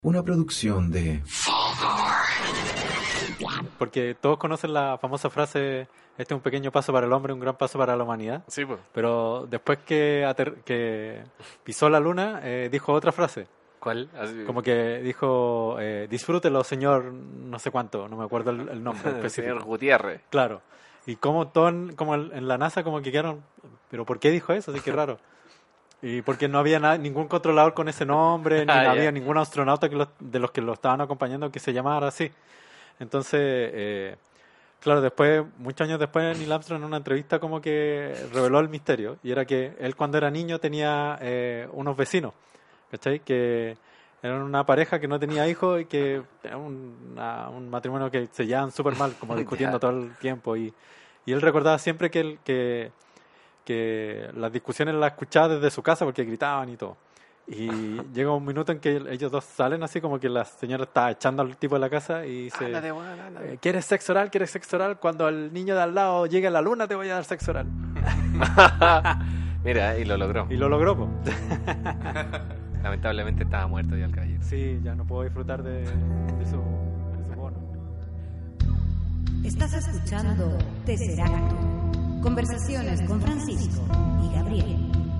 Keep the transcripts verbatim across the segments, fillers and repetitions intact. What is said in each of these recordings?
Una producción de... Porque todos conocen la famosa frase, este es un pequeño paso para el hombre, un gran paso para la humanidad. Sí, pues. Pero después que, ater- que pisó la luna, eh, dijo otra frase. ¿Cuál? Así- Como que dijo, eh, disfrútelo, señor, no sé cuánto, no me acuerdo el, el nombre específico. Señor Gutiérrez. Claro. Y como todo en, como en en la NASA como que quedaron, ¿pero por qué dijo eso? Así que raro. Y porque no había na- ningún controlador con ese nombre, ni Ah, había ya. ningún astronauta que los- de los que lo estaban acompañando que se llamara así. Entonces, eh, claro, después, muchos años después, Neil Armstrong en una entrevista como que reveló el misterio. Y era que él cuando era niño tenía eh, unos vecinos, ¿cachai? Que eran una pareja que no tenía hijos y que era un, una- un matrimonio que se llevaban súper mal, como discutiendo Ya. todo el tiempo. Y, y él recordaba siempre que, él, que, que las discusiones las escuchaba desde su casa porque gritaban y todo. Y llega un minuto en que ellos dos salen así como que la señora está echando al tipo de la casa y dice... Ándate, weón, ándate. Eh, ¿Quieres sexo oral? ¿Quieres sexo oral? Cuando el niño de al lado llegue a la luna te voy a dar sexo oral. Mira, y lo logró. Y lo logró, po. Lamentablemente estaba muerto ya el caballero. Sí, ya no puedo disfrutar de, de su, de su bono. Estás escuchando Tesseracto. Conversaciones con Francisco y Gabriel.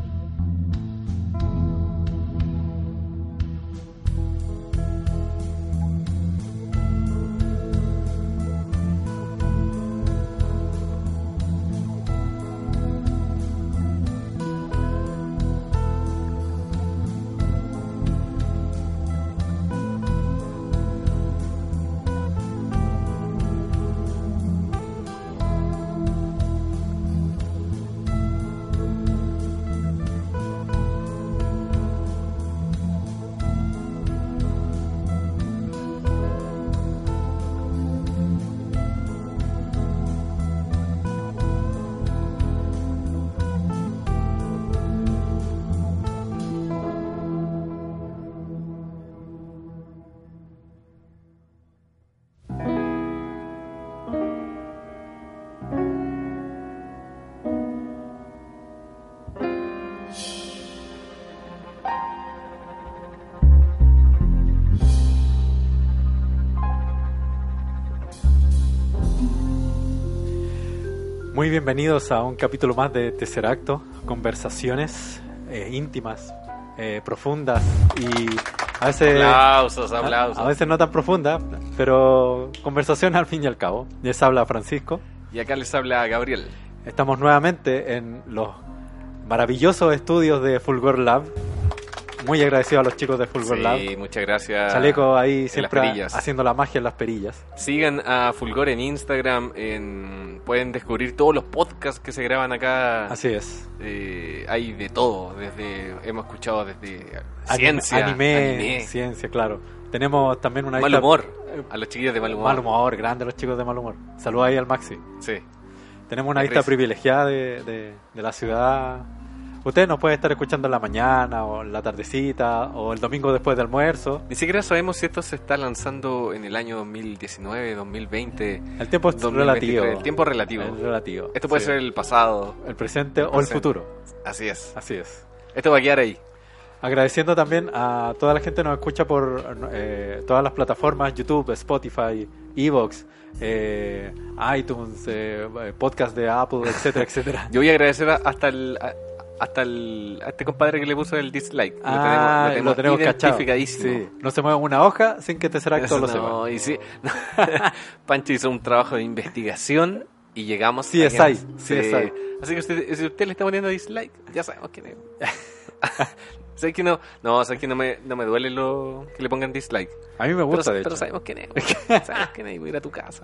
Muy bienvenidos a un capítulo más de Tesseracto, conversaciones eh, íntimas, eh, profundas y a veces, Aplausos, a, aplausos. a veces no tan profundas, pero conversaciones al fin y al cabo. Les habla Francisco. Y acá les habla Gabriel. Estamos nuevamente en los maravillosos estudios de Fulgor Lab. Muy agradecido a los chicos de Fulgor Lab. Sí, muchas gracias. Chaleco ahí en las siempre perillas. haciendo la magia en las perillas. Sigan a Fulgor en Instagram. En... Pueden descubrir todos los podcasts que se graban acá. Así es. Eh, hay de todo. Desde hemos escuchado desde Anime- ciencia, anime, anime, ciencia, claro. Tenemos también una mal lista- humor. A los chiquillos de mal humor. Mal humor, grande los chicos de mal humor. Saludos ahí al Maxi. Sí. Tenemos una Qué lista risa. privilegiada de, de, de la ciudad. Usted nos puede estar escuchando en la mañana o en la tardecita o el domingo después del almuerzo. Ni siquiera sabemos si esto se está lanzando en el año dos mil diecinueve, dos mil veinte. El tiempo es dos mil veintitrés. relativo. El tiempo es relativo. Es relativo. Esto puede Sí. ser el pasado. el presente o el presente. futuro. Así es. Así es. Esto va a quedar ahí. Agradeciendo también a toda la gente que nos escucha por eh, todas las plataformas, YouTube, Spotify, Evox, eh, iTunes, eh, podcast de Apple, etcétera, etcétera. Yo voy a agradecer a- hasta el a- hasta el a este compadre que le puso el dislike. Ah, lo tenemos, cachado. identificadísimo. Sí. No se mueve una hoja sin que Tesseracto lo sepa. No, y sí. Pancho hizo un trabajo de investigación y llegamos C S I, a C S I. Así que usted, si usted le está poniendo dislike, ya sabemos quién es. ¿Sabes que no? No, sabes que no me, no me duele lo que le pongan dislike. A mí me gusta, pero, de pero hecho. sabemos quién es. Sabemos quién es y voy a ir a tu casa.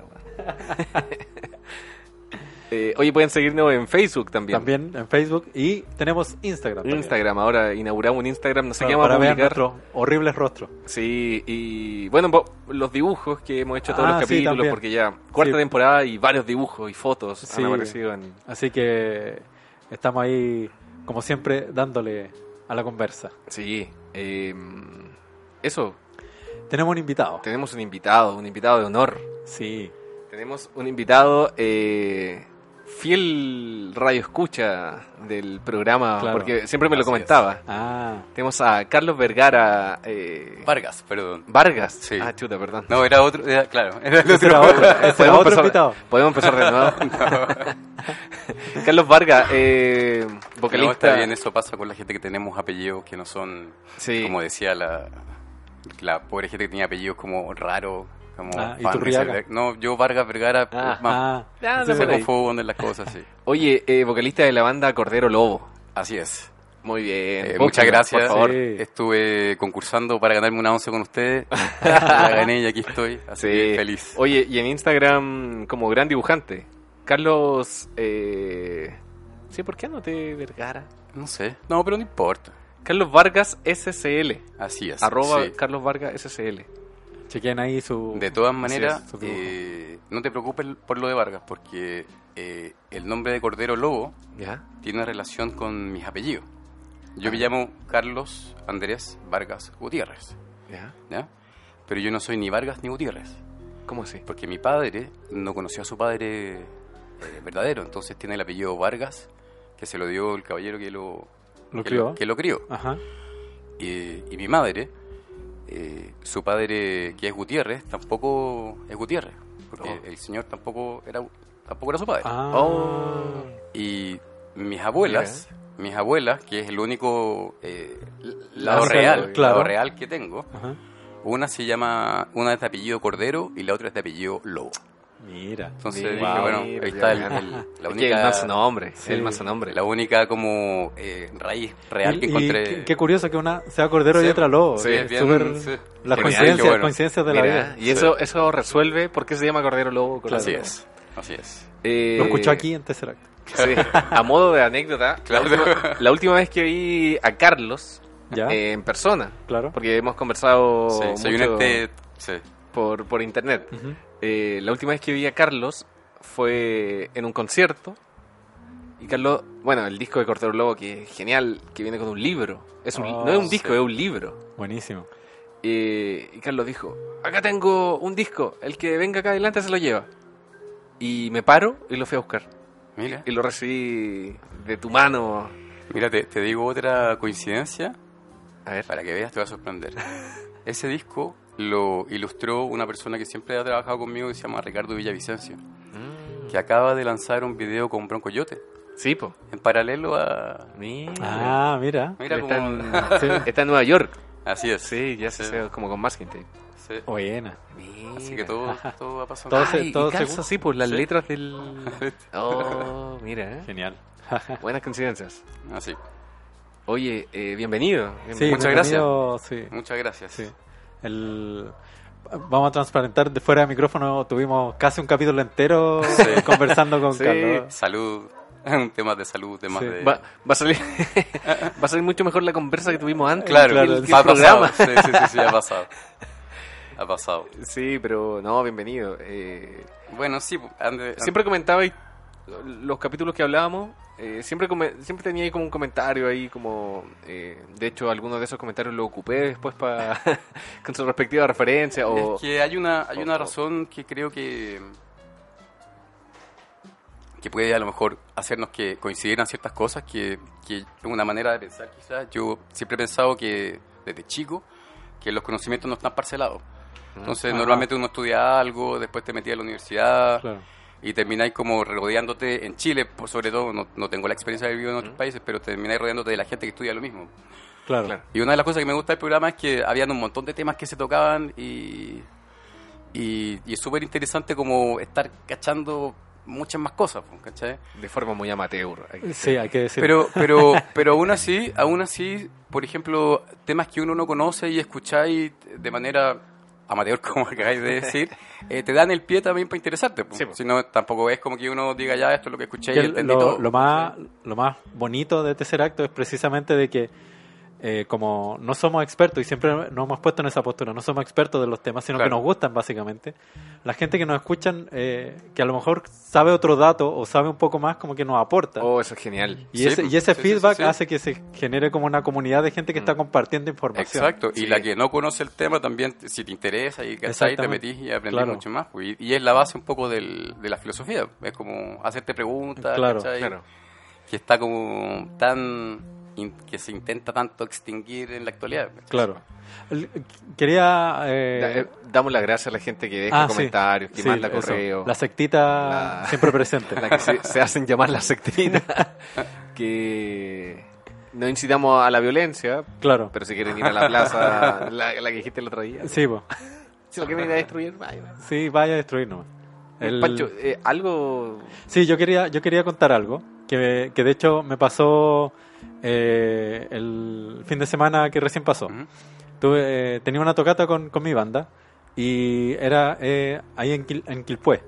eh, oye, pueden seguirnos en Facebook también. También en Facebook y tenemos Instagram. también. Instagram, ahora inauguramos un Instagram, no sé Para, qué vamos a para ver publicar. nuestros horribles rostros. Sí, y bueno, po- los dibujos que hemos hecho todos Ah, los sí, capítulos, también. porque ya cuarta Sí. temporada y varios dibujos y fotos Sí. han aparecido en... Así que estamos ahí, como siempre, dándole a la conversa. Sí, eh, eso, Tenemos un invitado. tenemos un invitado, un invitado de honor. Sí. Tenemos un invitado eh, fiel radio escucha del programa, Claro. porque siempre me lo Así comentaba. Ah, Tenemos a Carlos Vergara eh, Vargas, perdón. Vargas. Sí. Ah, chuta, perdón. No, era otro, era- claro. Era el ese otro. era otro, ese era Podemos otro empezar- invitado. Podemos empezar de nuevo. Carlos Vargas, eh, No, vocalista. está bien, eso pasa con la gente que tenemos apellidos que no son, Sí. como decía la, la pobre gente que tenía apellidos como raros, como Ah, Van Iturriaga. Rieselberg. No, yo Vargas Vergara, Ah, más, Ah, Ya, se no, por ahí. confunden las cosas, sí. Oye, eh, vocalista de la banda Cordero Lobo. Así es. Muy bien. Eh, Búsquenlo, muchas gracias. Por favor. Sí. Estuve concursando para ganarme una once con ustedes. La gané y aquí estoy. Así Sí. que feliz. Oye, y en Instagram como gran dibujante. Carlos... Eh... Sí, ¿por qué anoté Vergara? No sé. No, pero no importa. Carlos Vargas S C L. Así es. Arroba sí. Carlos Vargas S C L. chequen ahí su... De todas maneras, es, su dibujo. eh, no te preocupes por lo de Vargas, porque eh, el nombre de Cordero Lobo ¿Ya? tiene relación con mis apellidos. Yo me llamo Carlos Andrés Vargas Gutiérrez, ¿Ya? ¿ya? Pero yo no soy ni Vargas ni Gutiérrez, ¿Cómo así? porque mi padre no conoció a su padre eh, verdadero, entonces tiene el apellido Vargas, que se lo dio el caballero que lo, ¿Lo que crió? que lo crió. Ajá. Y, y mi madre, eh, su padre que es Gutiérrez, tampoco es Gutiérrez, porque Oh. el señor tampoco era tampoco era su padre. Ah. Oh. Y mis abuelas, mis abuelas, que es el único eh, lado Lanza, real, claro. lado real que tengo, Ajá. una se llama, una es de apellido Cordero y la otra es de apellido Lobo. Mira. Entonces Mira, dije, bueno, mira, ahí está el, ya. el- la Es que el única, manso nombre. Sí. El manso nombre. la única como eh, raíz real que Y- y encontré. qué, qué curioso que una sea cordero y Sí, otra lobo. sí, Es bien, súper- sí. Las Genial, coincidencias, qué bueno. coincidencias de la Mira, vida. y eso, eso resuelve por qué se llama Cordero Lobo. Cordero Así Lobo. es, así es. Eh, Lo escuchó aquí en Tesseract. Sí, a modo de anécdota, Claro. la, última, la última vez que vi a Carlos ¿Ya? eh, en persona, Claro. porque hemos conversado Sí, soy un mucho ente, sí. por, por internet. Ujú. Eh, la última vez que vi a Carlos fue en un concierto. Y Carlos, bueno, el disco de Cordero Lobo, que es genial, que viene con un libro. Es un, Oh, no es un disco, sí. es un libro. Buenísimo. Eh, y Carlos dijo, acá tengo un disco, el que venga acá adelante se lo lleva. Y me paro y lo fui a buscar. Mira, Y lo recibí de tu mano. mira, te, te digo otra coincidencia. A ver. Para que veas, te va a sorprender. Ese disco lo ilustró una persona que siempre ha trabajado conmigo que se llama Ricardo Villavicencio, Mm. que acaba de lanzar un video con Bronco Yote, Sí, po. en paralelo a... Mira. Ah, mira. Mira Él cómo... está, en, sí, está en Nueva York. Así es. Sí, ya se Sí. hace como con masking tape. Sí. Buena. Así que todo, todo va pasando. Todo se- Ay, todo y calza según- así por las Sí. letras del... Oh, mira, ¿eh? Genial. Buenas coincidencias. Así. Oye, eh, bienvenido. Sí, Muchas bienvenido, Sí, Muchas gracias. sí. El... Vamos a transparentar, de fuera de micrófono tuvimos casi un capítulo entero Sí. conversando con Sí. Carlos. Salud, temas de salud, temas Sí. de... Va, va a salir va a salir mucho mejor la conversa que tuvimos antes. Claro, que el, claro, que el ha pasado. programa. Sí, sí, sí, sí, ha pasado. Ha pasado. Sí, pero no, bienvenido. Eh, Bueno, sí, ande, ande- siempre comentabais los capítulos que hablábamos, eh, siempre come- siempre tenía ahí como un comentario ahí como eh, de hecho algunos de esos comentarios lo ocupé después para con su respectiva referencia o Es que hay una, hay o- una o- razón que creo que que puede a lo mejor hacernos que coincidir en ciertas cosas, que, que es una manera de pensar quizás. Yo siempre he pensado que desde chico que los conocimientos no están parcelados. Entonces Ajá. normalmente uno estudia algo, después te metías a la universidad Claro. y termináis como rodeándote en Chile, por sobre todo, no, no tengo la experiencia de vivir en otros Ujú. países, pero termináis rodeándote de la gente que estudia lo mismo. Claro. Claro. Y una de las cosas que me gusta del programa es que habían un montón de temas que se tocaban y, y, y es súper interesante como estar cachando muchas más cosas, pues, ¿cachai? de forma muy amateur. hay que Sí, decir. hay que decir. Pero, pero, pero aún así, aún así, por ejemplo, temas que uno no conoce y escucháis de manera amateur, como acabáis de decir, eh, te dan el pie también para interesarte. Pues. Sí, pues. Si no, tampoco es como que uno diga, ya, esto es lo que escuché Que y entendí lo, todo. lo más lo más bonito de Tercer Acto es precisamente de que eh, como no somos expertos, y siempre nos hemos puesto en esa postura, no somos expertos de los temas, sino Claro. que nos gustan básicamente, la gente que nos escuchan, eh, que a lo mejor sabe otro dato o sabe un poco más, como que nos aporta. Oh, eso es genial. Y Sí, ese, pues, y ese sí, sí, feedback sí, sí. hace que se genere como una comunidad de gente que está compartiendo información. Exacto, y Sí. la que no conoce el tema también, si te interesa y ¿cachai? te Exactamente. metís y aprendís Claro. mucho más. pues, Y, y es la base un poco del, de la filosofía, es como hacerte preguntas, Claro, ¿cachai? Claro. Que está como tan, in- que se intenta tanto extinguir en la actualidad. Claro. El- Quería... eh, Da- eh, damos las gracias a la gente que deja ah, sí. comentarios, que Sí, manda eso. correo. La sectita La- siempre presente. La que se, se hacen llamar la sectina. Que no incitamos a la violencia, Claro. pero si quieren ir a la plaza, la, la que dijiste el otro día, Sí, po. si lo quieren ir a destruir, vaya. Sí, vaya a destruirnos. El- Pancho, eh, algo... Sí, yo quería, yo quería contar algo, que, que de hecho me pasó eh, el fin de semana que recién pasó. Ujú. Tuve, eh, tenía una tocata con, con mi banda y era eh, ahí en, Quil- en Quilpué.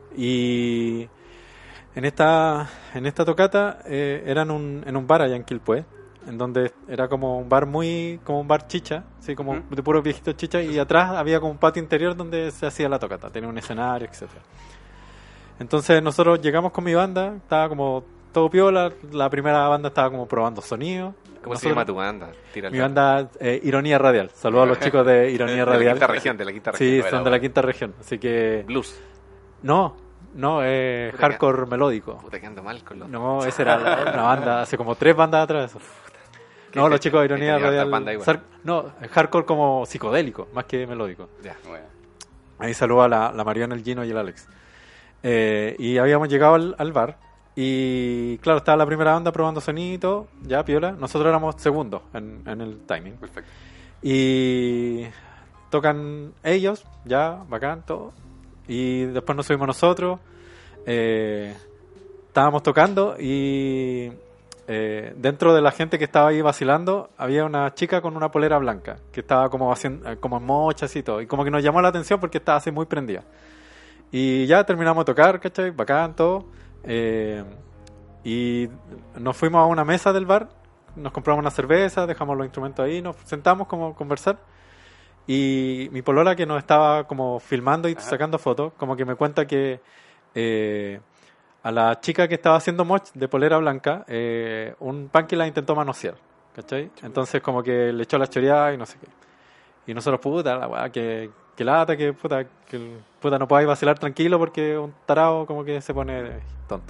Y en esta, en esta tocata eh, era en un, en un bar allá en Quilpué, en donde era como un bar muy, como un bar chicha, así como Ujú. de puros viejitos chicha, y atrás había como un patio interior donde se hacía la tocata, tenía un escenario, etcétera. Entonces nosotros llegamos con mi banda, estaba como todo piola, la primera banda estaba como probando sonido. ¿Cómo se Nosotros- llama tu banda? Tira el Mi dato. banda, eh, Ironía Radial. Saludos a los chicos de Ironía De la Radial. quinta región, de la quinta Sí, región. Bueno, son de la bueno. quinta región. Así que. Blues. No, no, eh, Puta que- hardcore melódico. Puta, que ando mal con los... No, esa era la, una banda, hace como tres bandas atrás. Eso. ¿Qué- No, qué- los chicos de qué Ironía tenía hartas Radial. bandas igual? sar- No, hardcore como psicodélico, más que melódico. Ya. Bueno. Ahí saludo a la, la Mariana, el Gino y el Alex. Eh, y habíamos llegado al, al bar. Y claro, estaba la primera banda probando sonido, ya piola. Nosotros éramos segundos en, en el timing. Perfecto. Y tocan ellos, ya, bacán, todo. Y después nos subimos nosotros. Eh, estábamos tocando y eh, dentro de la gente que estaba ahí vacilando había una chica con una polera blanca que estaba como haciendo, eh, como en mochas y todo. Y como que nos llamó la atención porque estaba así muy prendida. Y ya terminamos de tocar, ¿cachai? Bacán, todo. Eh, y nos fuimos a una mesa del bar, nos compramos una cerveza, dejamos los instrumentos ahí, nos sentamos como a conversar. Y mi polola, que nos estaba como filmando y Ajá. sacando fotos, como que me cuenta que eh, a la chica que estaba haciendo moch de polera blanca, eh, un punky la intentó manosear, ¿cachai? Entonces como que le echó la choreada y no sé qué. Y nosotros, puta, la weá, que, que lata, que puta, que el- puta no podáis vacilar tranquilo porque un tarado como que se pone tonto.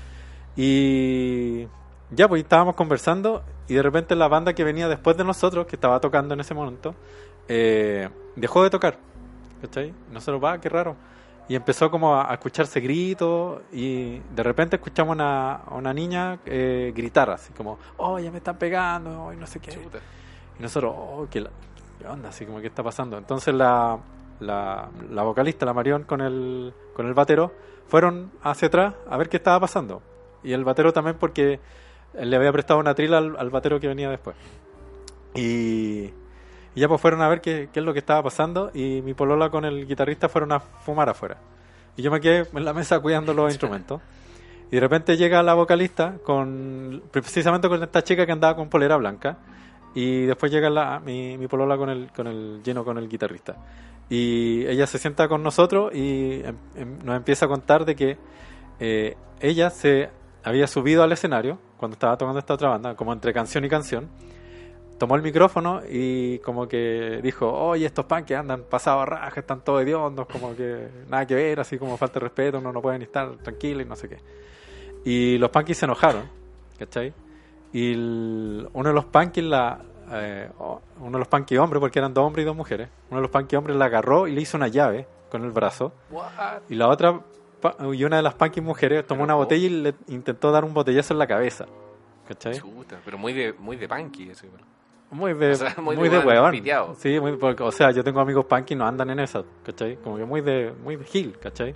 Y ya, pues estábamos conversando y de repente la banda que venía después de nosotros, que estaba tocando en ese momento, eh, dejó de tocar, ¿cachai? Y nosotros, va, qué raro. Y empezó como a, a escucharse gritos y de repente escuchamos una, a una niña eh, gritar así como, oh, ya me están pegando, oh, y no sé qué. Chuta. Y nosotros, oh, ¿qué, la- qué onda? Así como, ¿qué está pasando? Entonces la, la, la vocalista, la Marión, con el, con el batero, fueron hacia atrás a ver qué estaba pasando. Y el batero también porque él le había prestado una trila al, al batero que venía después. Y, y ya pues fueron a ver qué, qué es lo que estaba pasando y mi polola con el guitarrista fueron a fumar afuera. Y yo me quedé en la mesa cuidando los instrumentos. Y de repente llega la vocalista con precisamente con esta chica que andaba con polera blanca. Y después llega la, mi, mi polola con el, con el lleno con el guitarrista. Y ella se sienta con nosotros y em- em- nos empieza a contar de que eh, ella se había subido al escenario cuando estaba tocando esta otra banda, como entre canción y canción. Tomó el micrófono y como que dijo, oye, estos punks andan pasados a raja, están todos hediondos, como que nada que ver, así como falta de respeto, uno no puede ni estar tranquilo y no sé qué. Y los punkis se enojaron, ¿cachai? Y el- uno de los punkis, la, eh, oh, uno de los punkis hombres, porque eran dos hombres y dos mujeres, uno de los punkis hombres la agarró y le hizo una llave con el brazo. Y la otra, pa- y una de las punkis mujeres tomó Pero, una ¿cómo? botella y le intentó dar un botellazo en la cabeza, ¿cachai? Chuta, pero muy de, muy de punky eso igual. Muy de, O sea, muy muy de de weón huevón. piteado. Sí, muy, porque, o sea, yo tengo amigos punk y no andan en esa, ¿cachai? Como que muy de, muy de gil, ¿cachai?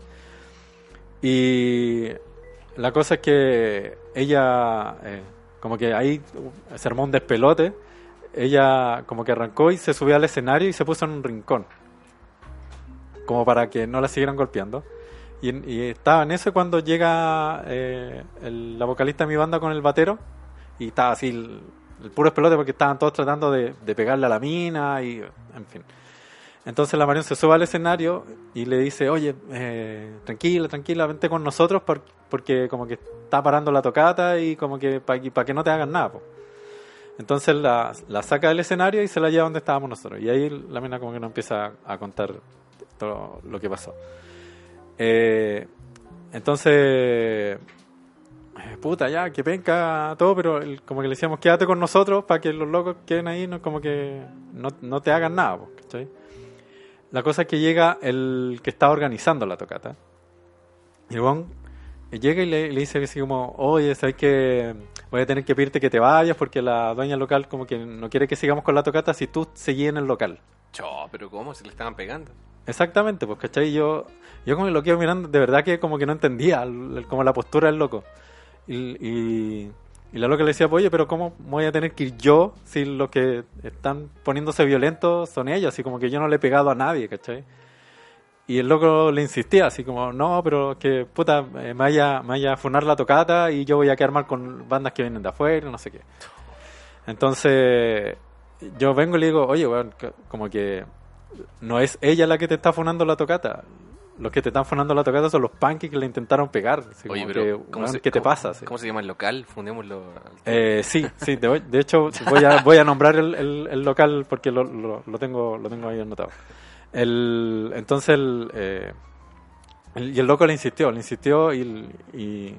Y la cosa es que ella, eh, como que ahí uh, se armó un despelote. Ella como que arrancó y se subió al escenario y se puso en un rincón. Como para que no la siguieran golpeando. Y, y estaba en eso cuando llega eh, el- la vocalista de mi banda con el batero. Y estaba así, el puro espelote porque estaban todos tratando de, de pegarle a la mina y, en fin. Entonces la Marion se sube al escenario y le dice, oye, eh, tranquila, tranquila, vente con nosotros por, porque como que está parando la tocata y como que para pa que no te hagan nada, po. Entonces la, la saca del escenario y se la lleva donde estábamos nosotros. Y ahí la mina como que nos empieza a, a contar todo lo que pasó. Eh, entonces, eh, puta, ya, que penca todo, pero el, como que le decíamos, quédate con nosotros para que los locos queden ahí, no, como que no, no te hagan nada, po, ¿cachai? La cosa es que llega el que está organizando la tocata. Y el weón llega y le, le dice así como, oye, ¿sabes qué? Voy a tener que pedirte que te vayas porque la dueña local como que no quiere que sigamos con la tocata si tú seguís en el local. Cho, pero ¿cómo? Se le estaban pegando. Exactamente, pues, ¿cachai? Yo, yo como lo quedo mirando, de verdad que como que no entendía el, el, como la postura del loco. Y, y, y la loca le decía, oye, pero ¿cómo voy a tener que ir yo si los que están poniéndose violentos son ellos? Así como que yo no le he pegado a nadie, ¿cachai? Y el loco le insistía, así como, no, pero que puta, eh, me vaya, me vaya a funar la tocata y yo voy a quedar mal con bandas que vienen de afuera, no sé qué. Entonces, yo vengo y le digo, oye, bueno, como que no es ella la que te está funando la tocata. Los que te están funando la tocata son los punkies que le intentaron pegar. Así Oye, como pero que, ¿cómo bueno, se, ¿qué te cómo, pasa? Sí. ¿Cómo se llama el local? Fundémoslo. Eh, sí, sí, de, de hecho voy a, voy a nombrar el, el, el local porque lo, lo, lo, tengo, lo tengo ahí anotado. El, entonces, el, eh, el, y el loco le insistió, le insistió y, y,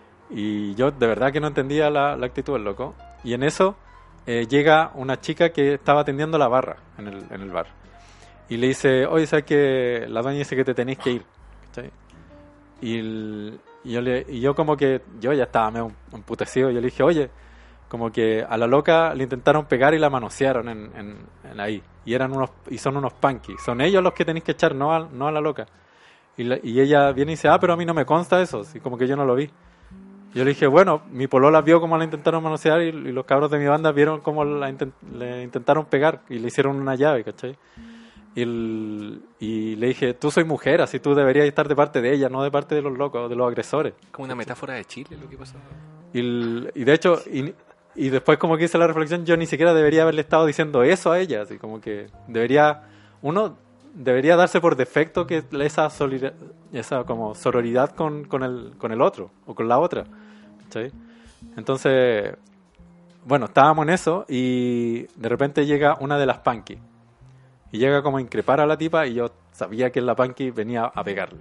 y yo de verdad que no entendía la, la actitud del loco. Y en eso eh, llega una chica que estaba atendiendo la barra en el, en el bar. Y le dice, oye, ¿sabes que la doña dice que te tenéis que ir? ¿Cachai? Y, el, y, yo le, y yo como que, yo ya estaba medio emputecido, yo le dije, oye, como que a la loca le intentaron pegar y la manosearon en, en, en ahí. Y eran unos y son unos punkies. Son ellos los que tenéis que echar, no a, no a la loca. Y, la, y ella viene y dice, ah, pero a mí no me consta eso. Así como que yo no lo vi. Yo le dije, bueno, mi polola vio cómo la intentaron manosear y, y los cabros de mi banda vieron cómo la intent, le intentaron pegar y le hicieron una llave, ¿cachai? Y, el, y le dije, tú soy mujer, así tú deberías estar de parte de ella, no de parte de los locos, de los agresores. Como una metáfora de Chile lo que pasó. Y, el, y de hecho, y, y después como que hice la reflexión, yo ni siquiera debería haberle estado diciendo eso a ella, así como que debería, uno debería darse por defecto que esa solidar, esa como sororidad con, con, el, con el otro, o con la otra, ¿sí? Entonces, bueno, estábamos en eso y de repente llega una de las punky. Y llega como a increpar a la tipa y yo sabía que la punky venía a pegarle.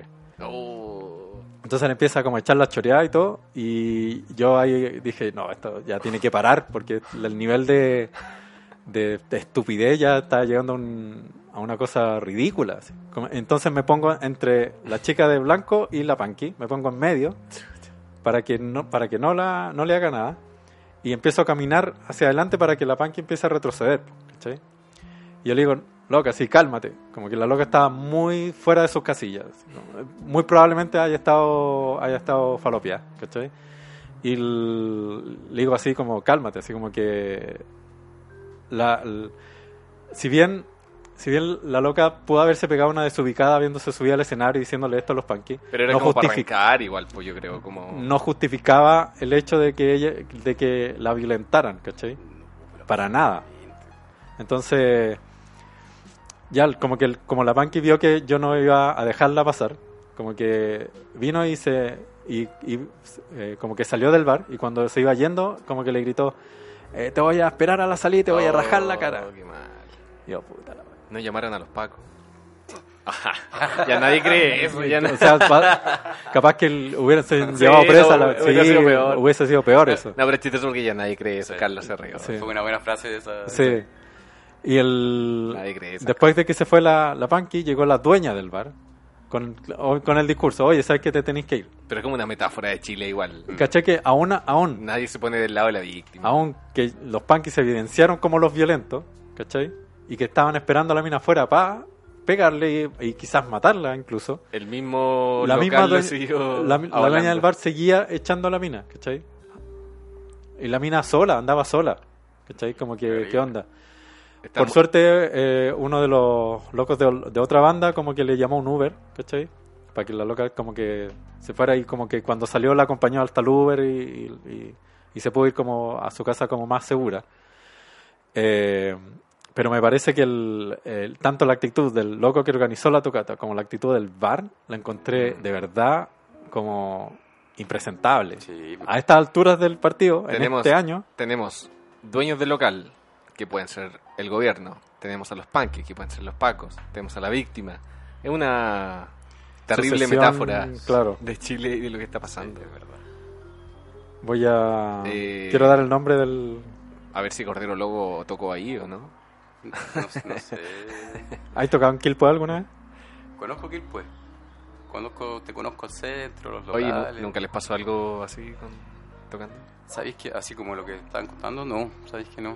Oh. Entonces le empieza como a echar la choreada y todo. Y yo ahí dije, no, esto ya tiene que parar porque el nivel de, de, de estupidez ya está llegando a, un, a una cosa ridícula. Así. Entonces me pongo entre la chica de blanco y la punky. Me pongo en medio para que no, para que no, la, no le haga nada. Y empiezo a caminar hacia adelante para que la punky empiece a retroceder. ¿Cachai? Y yo le digo, loca, sí, cálmate. Como que la loca estaba muy fuera de sus casillas. Muy probablemente haya estado haya estado falopeada, ¿cachai? Y el, le digo así como, cálmate, así como que la, el, si bien si bien la loca pudo haberse pegado una desubicada viéndose subir al escenario y diciéndole esto a los punky, pero era no como para justific- arrancar igual, pues yo creo, como... no justificaba el hecho de que ella, de que la violentaran, ¿cachai? Para nada. Entonces, ya como que el, como la punky vio que yo no iba a dejarla pasar, como que vino y se y, y eh, como que salió del bar y cuando se iba yendo, como que le gritó, eh, te voy a esperar a la salida y te voy a rajar la cara. Qué mal. Y yo, puta la madre. No llamaron a los pacos. Ya nadie cree eso. Ya no... O sea, pa- capaz que el, hubiese Sí, llevado presa, no, la, hubiera sí, sido peor. hubiese sido peor eso. No, pero es chistoso porque ya nadie cree eso. Sí. Carlos se rió. Sí. Fue una buena frase de esa. Sí. Y el Nadie cree eso. después de que se fue la, la punky, llegó la dueña del bar con, con el discurso, oye, ¿sabes que te tenéis que ir? Pero es como una metáfora de Chile igual. ¿Cachai? Que aún, aún, Nadie se pone del lado de la víctima. aún que los punkies se evidenciaron como los violentos, ¿cachai? Y que estaban esperando a la mina afuera para pegarle y, y quizás matarla incluso. El mismo La local misma le dueña, siguió la, la hablando. dueña del bar seguía echando a la mina, ¿cachai? Y la mina sola, andaba sola, ¿cachai? Como que, ¿qué onda? Está Por mu- suerte, eh, uno de los locos de, de otra banda como que le llamó un Uber, ¿cachai? Para que la loca como que se fuera y como que cuando salió la acompañó hasta el Uber y, y, y se pudo ir como a su casa como más segura. Eh, pero me parece que el, el- tanto la actitud del loco que organizó la tocata como la actitud del bar la encontré de verdad como impresentable. Sí. A estas alturas del partido, Tenemos- en este año, Tenemos dueños del local, que pueden ser el gobierno. Tenemos a los panques, que pueden ser los pacos. Tenemos a la víctima. Es una terrible Secesión, metáfora claro. de Chile y de lo que está pasando. Es verdad. voy a... Eh, Quiero dar el nombre del... A ver si Cordero Lobo tocó ahí o no. No, sé- no sé. ¿Has tocado en Quilpué alguna vez? Conozco Quilpué. Conozco, te conozco el centro, los Oye, locales. ¿nu- ¿nunca les pasó algo así con, tocando? ¿Sabéis que así como lo que estaban contando? No, ¿sabéis que no?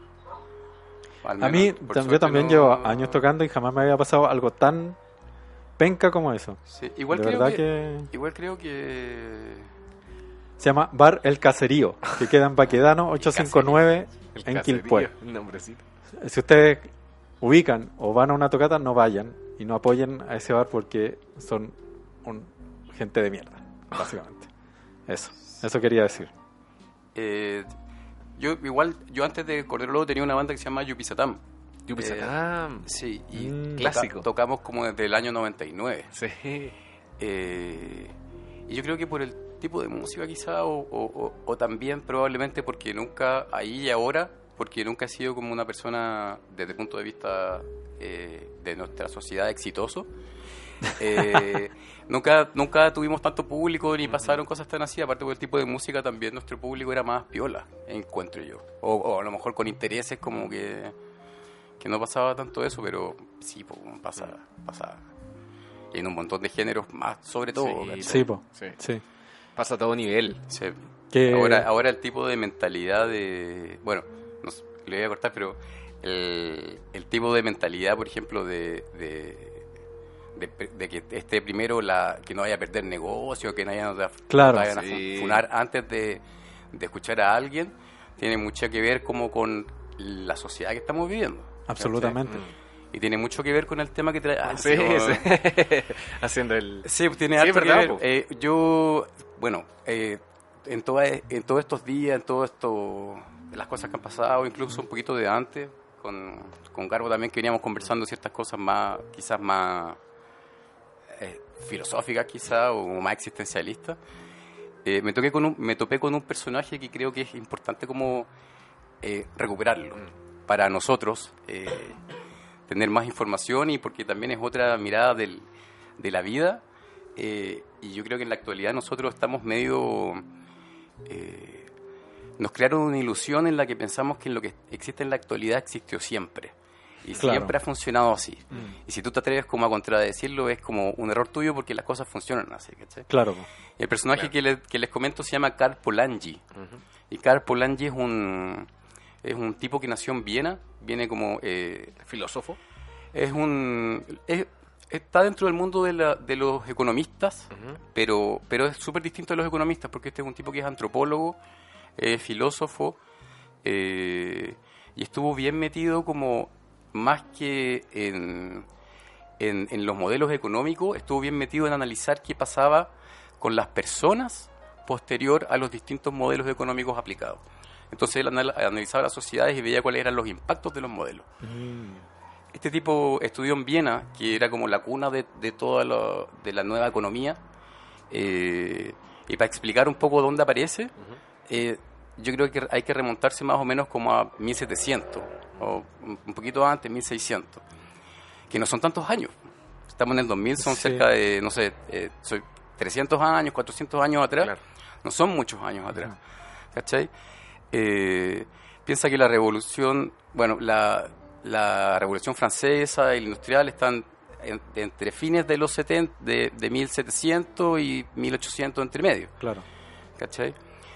Al A menos, mí, por tam- yo suerte, también no- llevo años tocando y jamás me había pasado algo tan penca como eso. Sí, igual de creo verdad que, que... igual creo que Se llama Bar El Caserío, que queda en Baquedano ochocientos cincuenta y nueve El en caserío, Quilpué. un nombrecito. Si ustedes ubican o van a una tocata, no vayan y no apoyen a ese bar porque son un, gente de mierda, básicamente. Eso, eso quería decir. eh, yo igual yo antes de Cordero Lobo tenía una banda que se llama Yupisatam. Yupisatam. Sí, y Mm. toca- Clásico. tocamos como desde el año noventa y nueve. Sí. Eh, y yo creo que por el tipo de música quizá o, o- o- o también probablemente porque nunca, ahí y ahora, porque nunca he sido como una persona desde el punto de vista eh, de nuestra sociedad exitoso. Eh, nunca nunca tuvimos tanto público ni pasaron cosas tan así, aparte por el tipo de música también nuestro público era más piola, encuentro yo. O, o a lo mejor con intereses como que, que no pasaba tanto eso, pero sí, pues, pasa, pasa en un montón de géneros más, sobre todo. Sí, ¿cachai? Sí, po. Sí. Sí. Pasa a todo nivel. Sí. Que- Ahora, ahora el tipo de mentalidad de... Bueno, no sé, le voy a cortar, pero el, el tipo de mentalidad, por ejemplo, de, de, de, de que esté primero la que no vaya a perder negocio, que no vayan a, Claro. vayan a Sí. funar antes de, de escuchar a alguien, tiene mucho que ver como con la sociedad que estamos viviendo. Absolutamente. ¿cachai? Y tiene mucho que ver con el tema que trae... ah, Sí, como- sí. Haciendo el... Sí, pues tiene Sí, harto es que verdad, ver. po. Eh, yo, bueno, eh, en, toda, en todos estos días, en todo esto, las cosas que han pasado, incluso un poquito de antes, con, con Garbo también, que veníamos conversando ciertas cosas más, quizás más eh, filosóficas, quizás, o más existencialistas. Eh, me, toqué con un, me topé con un personaje que creo que es importante como eh, recuperarlo para nosotros, eh, tener más información y porque también es otra mirada del, de la vida. Eh, y yo creo que en la actualidad nosotros estamos medio... eh, nos crearon una ilusión en la que pensamos que lo que existe en la actualidad existió siempre. Y Claro. siempre ha funcionado así. Y si tú te atreves como a contradecirlo, es como un error tuyo porque las cosas funcionan así, ¿cachai? Claro. po. Y el personaje Claro. que, le- que les comento se llama Karl Polanyi. Y Karl Polanyi es un, es un tipo que nació en Viena. Viene como... eh, filósofo. es un... es- está dentro del mundo de, la- de los economistas, pero, pero es súper distinto de los economistas porque este es un tipo que es antropólogo, es filósofo, eh, y estuvo bien metido como más que en, en, en los modelos económicos, estuvo bien metido en analizar qué pasaba con las personas posterior a los distintos modelos económicos aplicados. Entonces él anal- analizaba las sociedades y veía cuáles eran los impactos de los modelos. Este tipo estudió en Viena, que era como la cuna de, de toda la, de la nueva economía. Eh, y para explicar un poco dónde aparece, eh, yo creo que hay que remontarse más o menos como a mil setecientos, o un un poquito antes, mil seiscientos, que no son tantos años. Estamos en el dos mil, son Sí. cerca de, no sé, eh, soy trescientos años, cuatrocientos años atrás. Claro. No son muchos años atrás. ¿Cachai? Eh, piensa que la revolución, bueno, la, la revolución francesa y la industrial están en- entre fines de los setenta, de, de mil setecientos y mil ochocientos entre medio, Claro. ¿cachai?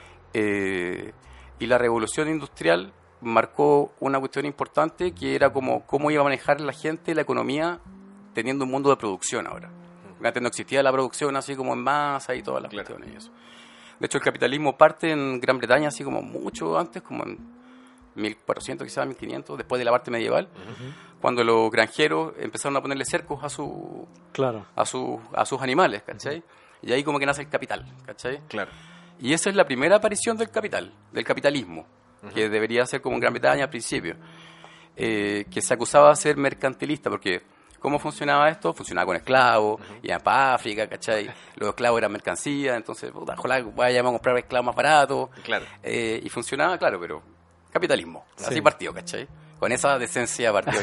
Eh, y la revolución industrial marcó una cuestión importante que era como cómo iba a manejar la gente la economía teniendo un mundo de producción ahora. Antes no existía la producción así como en masa y todas las Claro. cuestiones y eso. De hecho, el capitalismo parte en Gran Bretaña así como mucho antes, como en mil cuatrocientos, quizás mil quinientos, después de la parte medieval, cuando los granjeros empezaron a ponerle cercos a su Claro. a, su, a sus animales, ¿cachai? Y ahí como que nace el capital, ¿cachai? Claro. Y esa es la primera aparición del capital, del capitalismo. Uh-huh. que debería ser como en Gran Bretaña al principio, eh, que se acusaba de ser mercantilista, porque ¿cómo funcionaba esto? Funcionaba con esclavos, uh-huh. iban para África, ¿cachai? Los esclavos eran mercancía, entonces, puta, ojalá vayamos a comprar esclavos más baratos, claro. eh, y funcionaba, claro, pero capitalismo, Sí. así partió, ¿cachai? Con esa decencia partió.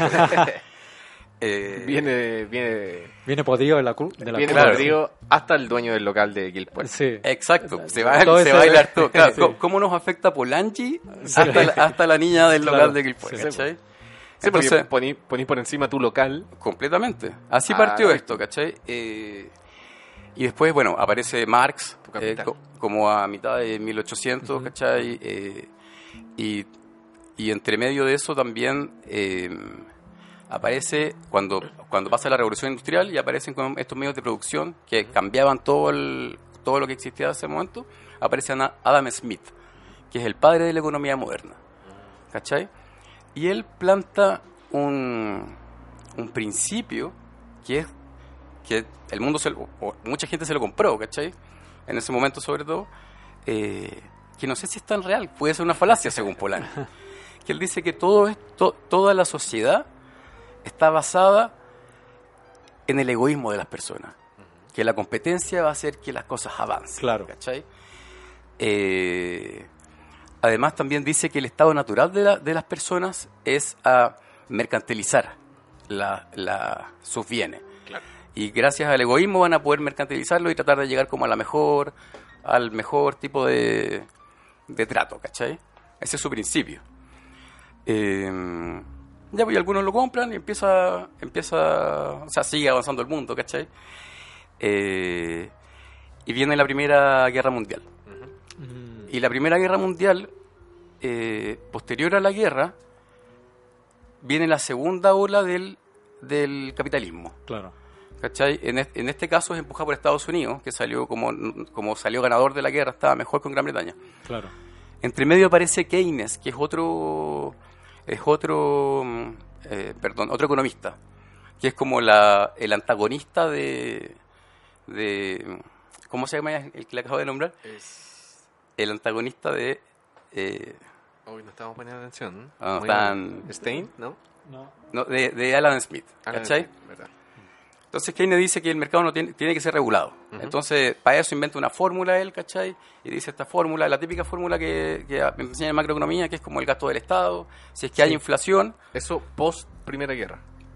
eh, Viene, viene, Viene podrido de la cruz. De la viene cruz. podrido hasta el dueño del local de Guildport. Sí. Exacto, se va, Todo se ese- va a bailar todo. Claro, Sí. ¿cómo- ¿Cómo nos afecta Polanyi hasta, la, hasta la niña del Claro. local de Guildford, Sí, ¿cachai? Sí, porque Entonces, poní, poní por encima tu local. completamente. Así Ah, partió sí. esto, ¿cachai? Eh, y después, bueno, aparece Marx Tu eh, capital. co- como a mitad de mil ochocientos, ¿cachai? Eh, y, y entre medio de eso también eh, aparece cuando, cuando pasa la revolución industrial y aparecen con estos medios de producción que cambiaban todo, el, todo lo que existía en ese momento, aparece Ana- Adam Smith, que es el padre de la economía moderna, ¿cachai? Y él planta un, un principio que es que el mundo, se lo- o mucha gente se lo compró, ¿cachai? En ese momento sobre todo, eh, que no sé si es tan real, puede ser una falacia según Polanyi, que él dice que todo esto, toda la sociedad está basada en el egoísmo de las personas, que la competencia va a hacer que las cosas avancen, Claro. ¿cachai? Eh, además también dice que el estado natural de, la- de las personas es a mercantilizar la, la, sus bienes. Claro. Y gracias al egoísmo van a poder mercantilizarlo y tratar de llegar como a la mejor, al mejor tipo de, de trato, ¿cachai? Ese es su principio. Eh, ya pues, y algunos lo compran y empieza, empieza, o sea, sigue avanzando el mundo, ¿cachai? Eh, y viene la Primera Guerra Mundial. Mm, Y la Primera Guerra Mundial, eh, posterior a la guerra, viene la segunda ola del, del capitalismo. claro. ¿Cachai? En, est- en este caso es empujado por Estados Unidos, que salió como, como salió ganador de la guerra, estaba mejor con Gran Bretaña. Claro. Entre medio aparece Keynes, que es otro, es otro, mm, eh, perdón, otro economista, que es como la, el antagonista de, de, ¿cómo se llama el que le acabo de nombrar? Es... El antagonista de, eh, Hoy no estamos poniendo atención. Ah, Muy tan- bien. Stein, ¿no? No. no, de, de Alan Smith, Alan ¿cachai? Smith, ¿verdad? Entonces Keynes dice que el mercado no tiene, tiene que ser regulado. Ujú. Entonces, para eso inventa una fórmula él, ¿cachai? Y dice esta fórmula, la típica fórmula que, que me enseña en macroeconomía, que es como el gasto del Estado. Si es que hay inflación, Eso post Primera Guerra.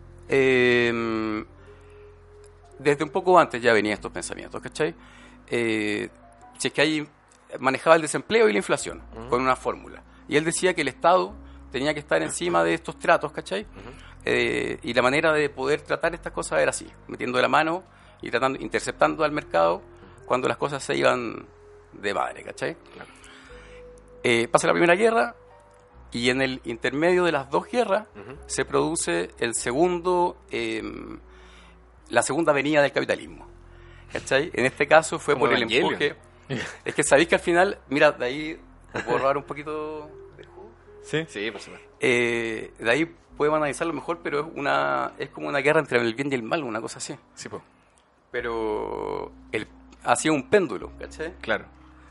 eh, desde un poco antes ya venían estos pensamientos, ¿cachai? Eh, si es que hay, manejaba el desempleo y la inflación Ujú. con una fórmula. Y él decía que el Estado tenía que estar encima de estos tratos, ¿cachai? Eh, y la manera de poder tratar estas cosas era así, metiendo la mano y tratando, interceptando al mercado cuando las cosas se iban de madre, ¿cachai? Claro. Eh, pasa la Primera Guerra y en el intermedio de las dos guerras Ujú. se produce el segundo, eh, la segunda venida del capitalismo, ¿cachai? En este caso fue Como por el Evangelion. empuje. Es que sabéis que al final, mira, de ahí puedo robar un poquito de jugo. Sí. Sí, por supuesto. Eh, de ahí podemos analizarlo mejor, pero es una es como una guerra entre el bien y el mal, una cosa así. Sí, pues. Pero el, ha sido un péndulo, ¿cachai? Claro.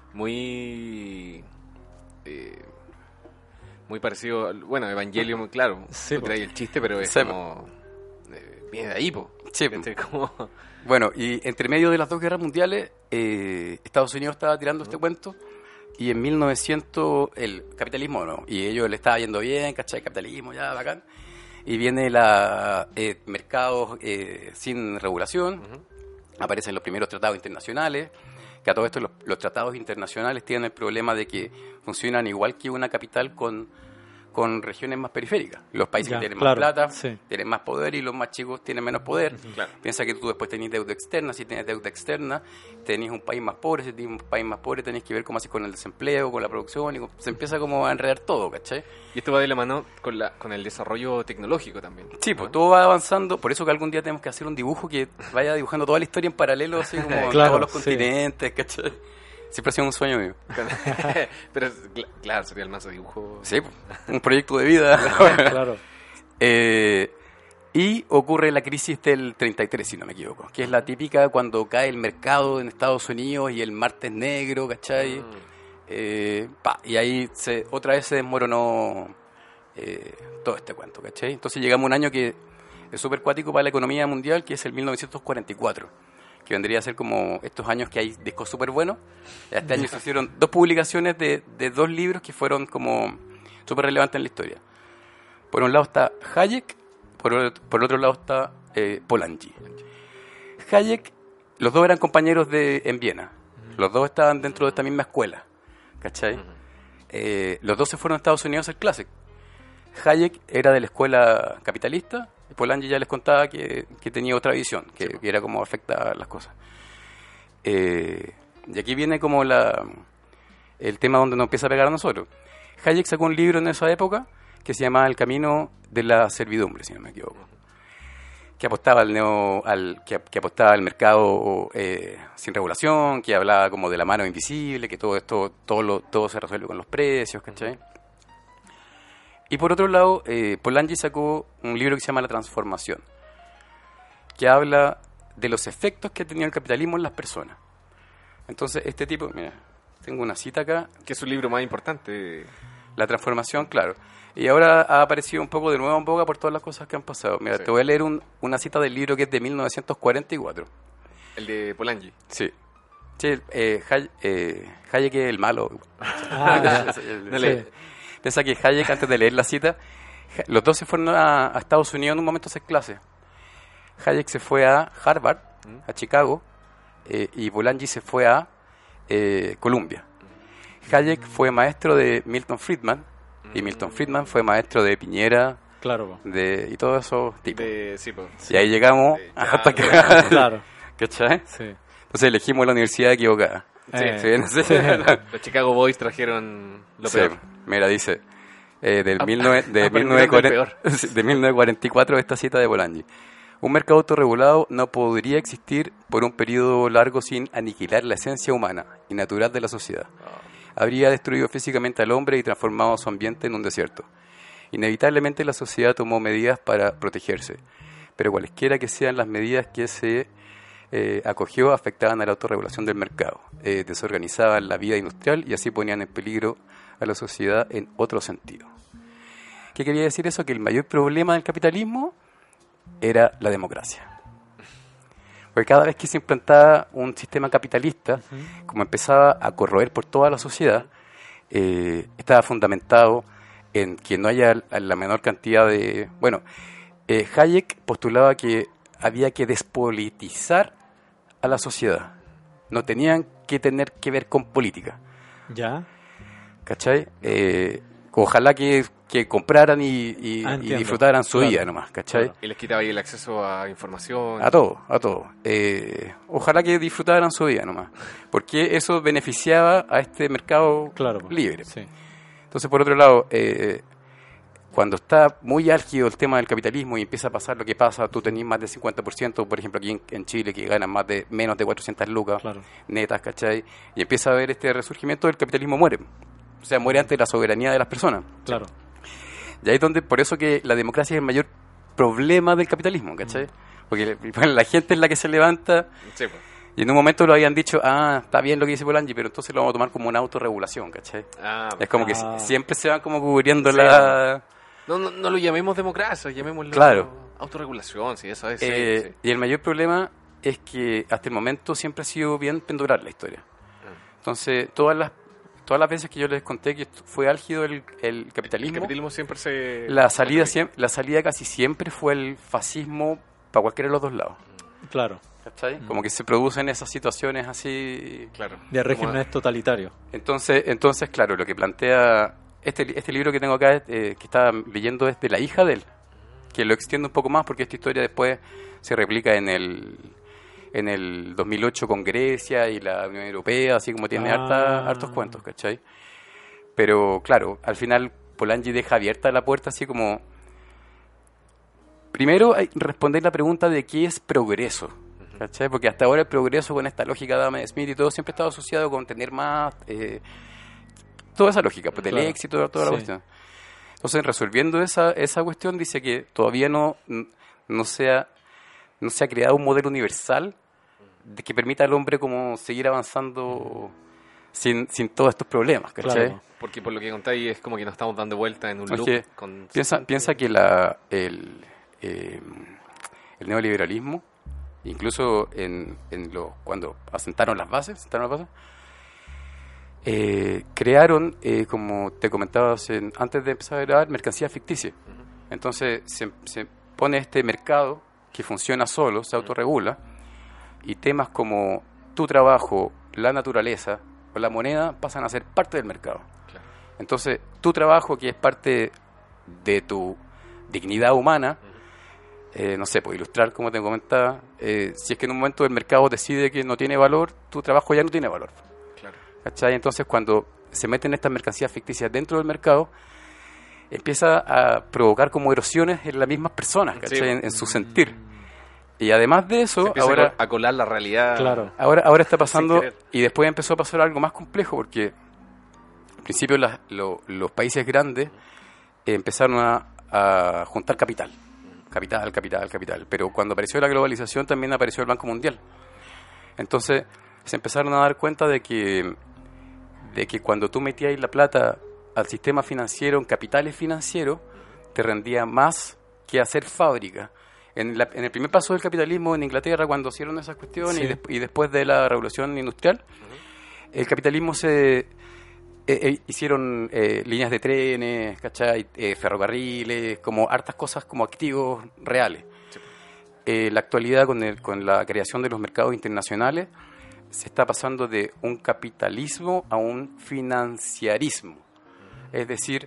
Muy... eh, muy parecido... al- Bueno, Evangelio, muy claro. Sí, Tú po. traes el chiste, pero es Sí, po. como... eh, viene de ahí, po. Sí, po. ¿Cachai? Como... Bueno, y entre medio de las dos guerras mundiales, eh, Estados Unidos estaba tirando este cuento, y en mil novecientos, el capitalismo no, y ellos le estaba yendo bien, ¿cachai? Capitalismo, ya, bacán. Y viene la eh, mercados eh, sin regulación, Ujú. aparecen los primeros tratados internacionales, que a todo esto los, los tratados internacionales tienen el problema de que funcionan igual que una capital con, con regiones más periféricas. Los países Ya, que tienen claro, más plata sí. tienen más poder y los más chicos tienen menos poder. Claro. Piensa que tú después tenés deuda externa, si tienes deuda externa, tenés un país más pobre, si tienes un país más pobre tenés que ver cómo haces con el desempleo, con la producción, y con- se empieza como a enredar todo, ¿cachai? Y esto va de la mano con, la, con el desarrollo tecnológico también. Sí, pues ¿no? todo va avanzando, por eso que algún día tenemos que hacer un dibujo que vaya dibujando toda la historia en paralelo, así como en Claro, todos los sí. continentes, ¿cachai? Siempre ha sido un sueño mío. Pero cl- claro, sería el mazo dibujo. Sí, pues, un proyecto de vida. Claro. Eh, y ocurre la crisis del treinta y tres, si no me equivoco, que es la típica cuando cae el mercado en Estados Unidos y el martes negro, ¿cachai? Mm. Eh, pa, y ahí se, otra vez se desmoronó eh, todo este cuento, ¿cachai? Entonces llegamos a un año que es súper cuático para la economía mundial, que es el mil novecientos cuarenta y cuatro, que vendría a ser como estos años que hay discos súper buenos. Este año se hicieron dos publicaciones de, de dos libros que fueron como súper relevantes en la historia. Por un lado está Hayek, por otro, por otro lado está eh, Polanyi. Hayek, los dos eran compañeros de, en Viena, los dos estaban dentro de esta misma escuela, ¿cachai? Eh, los dos se fueron a Estados Unidos a hacer clases. Hayek era de la escuela capitalista, y Polanyi ya les contaba que, que tenía otra visión, que, sí, que era como afecta las cosas. Eh, y aquí viene como la el tema donde nos empieza a pegar a nosotros. Hayek sacó un libro en esa época que se llamaba El camino de la servidumbre, si no me equivoco, que apostaba al neo, al que, que apostaba al mercado eh, sin regulación, que hablaba como de la mano invisible, que todo esto todo lo, todo se resuelve con los precios, ¿cachai? Y por otro lado, eh, Polanyi sacó un libro que se llama La transformación, que habla de los efectos que ha tenido el capitalismo en las personas. Entonces, este tipo, mira, tengo una cita acá. Que es su libro más importante. La transformación, claro. Y ahora ha aparecido un poco de nuevo en boga por todas las cosas que han pasado. Mira, sí, te voy a leer un, una cita del libro que es de mil novecientos cuarenta y cuatro. ¿El de Polanyi? Sí. Sí, eh, Hay, eh, Hayek es el malo. Ah, sí. Piensa que Hayek, antes de leer la cita, los dos se fueron a, a Estados Unidos en un momento a hacer clases. Hayek se fue a Harvard, a Chicago, eh, y Polanyi se fue a eh, Columbia. Hayek fue maestro de Milton Friedman, y Milton Friedman fue maestro de Piñera, claro, de, y todos esos tipos. De, sí, pues, y ahí llegamos de, hasta que... Claro. ¿Cachai? Sí. Entonces elegimos la universidad equivocada. Sí. ¿Sí? ¿Sí? ¿Sí? Sí. Los Chicago Boys trajeron lo sí. peor. Mira, dice, eh, del Ah, mil novecientos, de, ah, mil novecientos cuarenta, peor. de mil novecientos cuarenta y cuatro esta cita de Polanyi. Un mercado autorregulado no podría existir por un periodo largo sin aniquilar la esencia humana y natural de la sociedad. Habría destruido físicamente al hombre y transformado su ambiente en un desierto. Inevitablemente la sociedad tomó medidas para protegerse, pero cualesquiera que sean las medidas que se eh, acogió afectaban a la autorregulación del mercado, eh, desorganizaban la vida industrial y así ponían en peligro a la sociedad en otro sentido. ¿Qué quería decir eso? Que el mayor problema del capitalismo era la democracia. Porque cada vez que se implantaba un sistema capitalista, uh-huh, como empezaba a corroer por toda la sociedad, eh, estaba fundamentado en que no haya la menor cantidad de... Bueno, eh, Hayek postulaba que había que despolitizar a la sociedad. No tenían que tener que ver con política. ¿Ya? ¿Cachai? Eh, ojalá que, que compraran y, y, ah, y disfrutaran su claro, vida nomás, ¿cachai? Claro. Y les quitaba ahí el acceso a información. A todo, a todo. Eh, ojalá que disfrutaran su vida nomás. Porque eso beneficiaba a este mercado, claro, libre. Sí. Entonces, por otro lado, eh, cuando está muy álgido el tema del capitalismo y empieza a pasar lo que pasa, tú tenés más del cincuenta por ciento, por ejemplo, aquí en, en Chile, que ganan más de menos de cuatrocientas lucas, claro, netas, ¿cachai? Y empieza a haber este resurgimiento, el capitalismo muere. O sea, muere ante la soberanía de las personas. Claro. Y ahí es donde, por eso que la democracia es el mayor problema del capitalismo, ¿cachai? Porque bueno, la gente es la que se levanta, sí, pues, y en un momento lo habían dicho, ah, está bien lo que dice Polanyi, pero entonces lo vamos a tomar como una autorregulación, ¿cachai? Ah, es como ah. que siempre se van como cubriendo sí, la... No, no, no lo llamemos democracia, llamémoslo claro, autorregulación, sí, eso es. Eh, sí, sí. Y el mayor problema es que hasta el momento siempre ha sido bien pendular la historia. Mm. Entonces, todas las todas las veces que yo les conté que fue álgido el, el capitalismo, el capitalismo siempre se... La salida, siempre, la salida casi siempre fue el fascismo para cualquiera de los dos lados. Claro. ¿Cachai? Mm. Como que se producen esas situaciones así... Claro. De regímenes totalitarios. Entonces, entonces, claro, lo que plantea... Este, este libro que tengo acá, eh, que estaba leyendo, es de la hija de él, que lo extiende un poco más porque esta historia después se replica en el en el dos mil ocho con Grecia y la Unión Europea, así como tiene ah. harta, hartos cuentos, ¿cachai? Pero, claro, al final Polanyi deja abierta la puerta así como... Primero, hay responder la pregunta de qué es progreso, ¿cachai? Porque hasta ahora el progreso con esta lógica de Adam Smith y todo siempre ha estado asociado con tener más... Eh, toda esa lógica, pues del claro. éxito, toda la sí. cuestión. Entonces, resolviendo esa esa cuestión, dice que todavía no, no, se ha, no se ha creado un modelo universal de que permita al hombre como seguir avanzando sin, sin todos estos problemas, ¿cachai? Claro. Porque por lo que contáis es como que nos estamos dando vuelta en un loop. Porque Con... piensa, piensa que la, el, eh, el neoliberalismo, incluso en, en lo, cuando asentaron las bases, asentaron las bases eh, crearon, eh, como te comentaba en, antes de empezar a grabar, mercancía ficticia. Entonces se, se pone este mercado que funciona solo, se autorregula, y temas como tu trabajo, la naturaleza o la moneda pasan a ser parte del mercado. Claro. Entonces, tu trabajo, que es parte de tu dignidad humana, eh, no sé, por ilustrar, como te comentaba, eh, si es que en un momento el mercado decide que no tiene valor, tu trabajo ya no tiene valor. Claro. ¿Cachai? Entonces, cuando se meten estas mercancías ficticias dentro del mercado, empieza a provocar como erosiones en las mismas personas, ¿cachai? Sí. En, en su sentir. Y además de Se eso, empieza ahora... a colar la realidad. Claro. Ahora, ahora está pasando, querer. y después empezó a pasar algo más complejo, porque al principio las- lo- los países grandes eh, empezaron a, a juntar capital, capital, capital, capital, pero cuando apareció la globalización también apareció el Banco Mundial. Entonces se empezaron a dar cuenta de que, de que cuando tú metías la plata al sistema financiero, en capitales financieros, te rendía más que hacer fábrica. En, la- en el primer paso del capitalismo en Inglaterra, cuando hicieron esas cuestiones, Sí. y, des- y después de la revolución industrial, el capitalismo se eh, eh, hicieron eh, líneas de trenes, ¿cachai? Eh, ferrocarriles, como hartas cosas como activos reales. Eh, la actualidad, con, el, con la creación de los mercados internacionales, se está pasando de un capitalismo a un financiarismo. Es decir,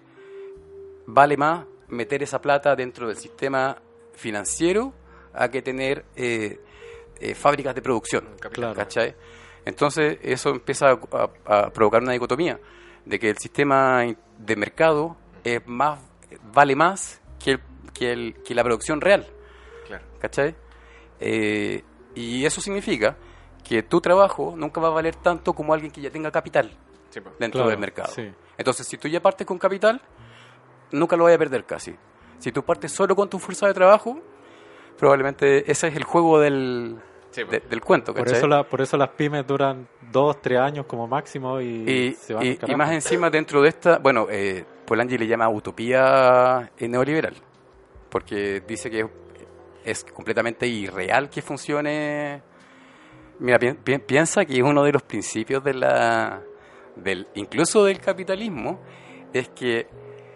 vale más meter esa plata dentro del sistema financiero a que tener eh, eh, fábricas de producción, Claro. ¿cachai? Entonces eso empieza a, a- a provocar una dicotomía de que el sistema de mercado es más vale más que, el, que, el, que la producción real, Claro. ¿cachai? Eh, y eso significa que tu trabajo nunca va a valer tanto como alguien que ya tenga capital Sí, pues. dentro Claro, del mercado. sí. Entonces, si tú ya partes con capital, nunca lo vayas a perder casi. Si tú partes solo con tu fuerza de trabajo, probablemente ese es el juego del, Sí, de- del cuento, Por ¿cachai? eso, la, por eso las pymes duran dos, tres años como máximo y, y, se van y- al y carajo. más encima dentro de esta, bueno, eh, Polanyi le llama utopía eh, neoliberal, porque dice que es completamente irreal que funcione. Mira, pi- pi- piensa que uno de los principios de la, del, incluso del capitalismo, es que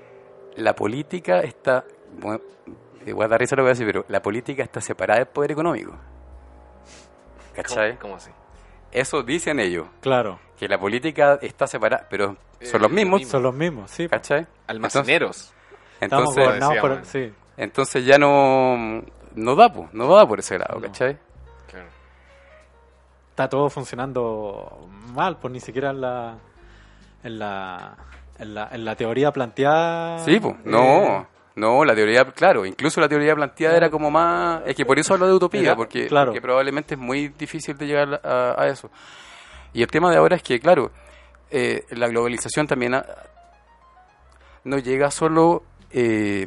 la política está, bueno, eh, voy a dar risa lo que voy a decir, pero la política está separada del poder económico. ¿Cachai? ¿Cómo, cómo así? Eso dicen ellos, Claro, que la política está separada, pero son Eh, los mismos, mismo. son los mismos, sí. ¿cachai? Almaceneros. Estamos Entonces, gobernados por... decíamos. Sí, entonces ya no, no da, po, no da por ese lado, No. ¿cachai? Claro. está todo funcionando mal, pues ni siquiera en la... En la, en la, en la teoría planteada... Sí, pues, eh, no, no, la teoría, claro, incluso la teoría planteada era como más, es que por eso hablo de utopía, Era- porque, claro. porque probablemente es muy difícil de llegar a, a eso. Y el tema de ahora es que, claro, eh, la globalización también ha- no llega solo eh,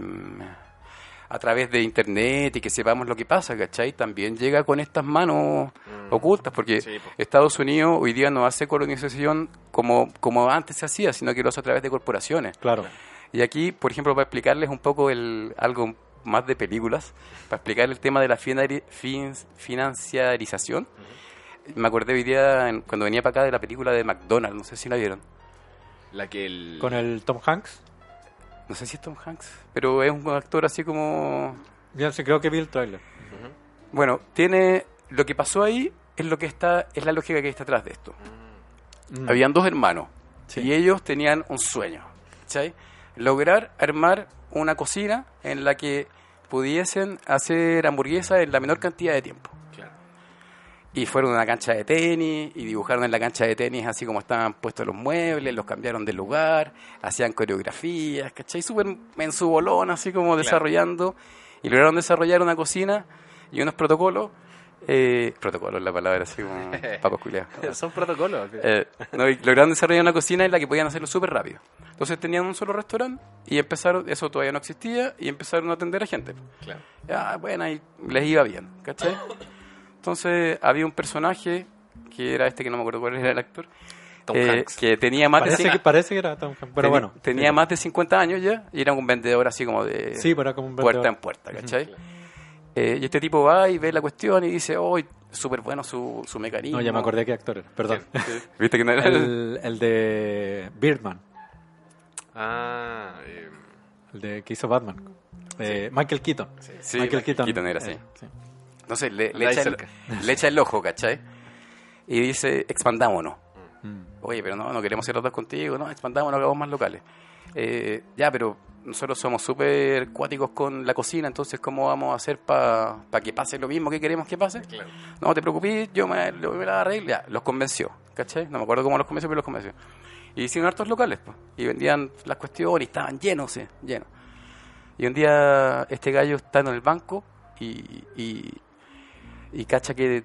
a través de internet y que sepamos lo que pasa, ¿cachai? También llega con estas manos Mm. ocultas, porque Sí, po. Estados Unidos hoy día no hace colonización como, como antes se hacía, sino que lo hace a través de corporaciones. Claro. Y aquí, por ejemplo, para explicarles un poco el algo más de películas, para explicar el tema de la finari- fin- financiarización, me acordé hoy día en- cuando venía para acá de la película de McDonald's, no sé si la vieron. La que el... Con el Tom Hanks. No sé si es Tom Hanks, pero es un actor así como... Ya sí, creo que vi el tráiler. Bueno, tiene... Lo que pasó ahí es lo que está es la lógica que está atrás de esto. Mm. Habían dos hermanos Sí. y ellos tenían un sueño, ¿cachai? Lograr armar una cocina en la que pudiesen hacer hamburguesas en la menor cantidad de tiempo. Claro. Y fueron a una cancha de tenis y dibujaron en la cancha de tenis así como estaban puestos los muebles, los cambiaron de lugar, hacían coreografías, ¿cachai? Súper en su bolón, así como desarrollando. Y lograron desarrollar una cocina y unos protocolos. Eh, protocolos, la palabra, así como papos culiados. Son protocolos. Eh, no, y lograron desarrollar una cocina en la que podían hacerlo súper rápido. Entonces tenían un solo restaurante y empezaron, eso todavía no existía, y empezaron a atender a gente. Claro. Ya, bueno, y les iba bien, ¿cachai? Entonces había un personaje, que era este que no me acuerdo cuál era el actor, Tom eh, Hanks. que tenía más Parece de que, parece que era Tom Hanks, pero Teni- bueno. tenía sí. más de cincuenta años ya y era un vendedor así como de Sí, pero era como un puerta vendedor. en puerta, ¿cachai? Eh, y este tipo va y ve la cuestión y dice, oh, súper bueno su, su mecanismo. No, ya me acordé qué actor era, perdón. ¿Viste que no era? El, el de Birdman, Ah, eh, el de que hizo Batman. Eh, Michael Keaton. Sí, Michael Keaton. Keaton era así. eh, sí. Entonces le, le, Ahí echa el, cerca. le echa el ojo, ¿cachai? Y dice, expandámonos. Mm. Oye, pero no, no queremos ser los dos contigo, no, expandámonos, hagamos más locales. Eh, ya, pero nosotros somos súper cuáticos con la cocina, entonces ¿cómo vamos a hacer para pa que pase lo mismo que queremos que pase? claro. No te preocupes, yo me, lo- me la arreglo. Ya, los convenció, ¿cachai? No me acuerdo cómo los convenció, pero los convenció. Y hicieron hartos locales, pues, y vendían las cuestiones, y estaban llenos, sí, llenos. Y un día este gallo está en el banco y, y, y cacha que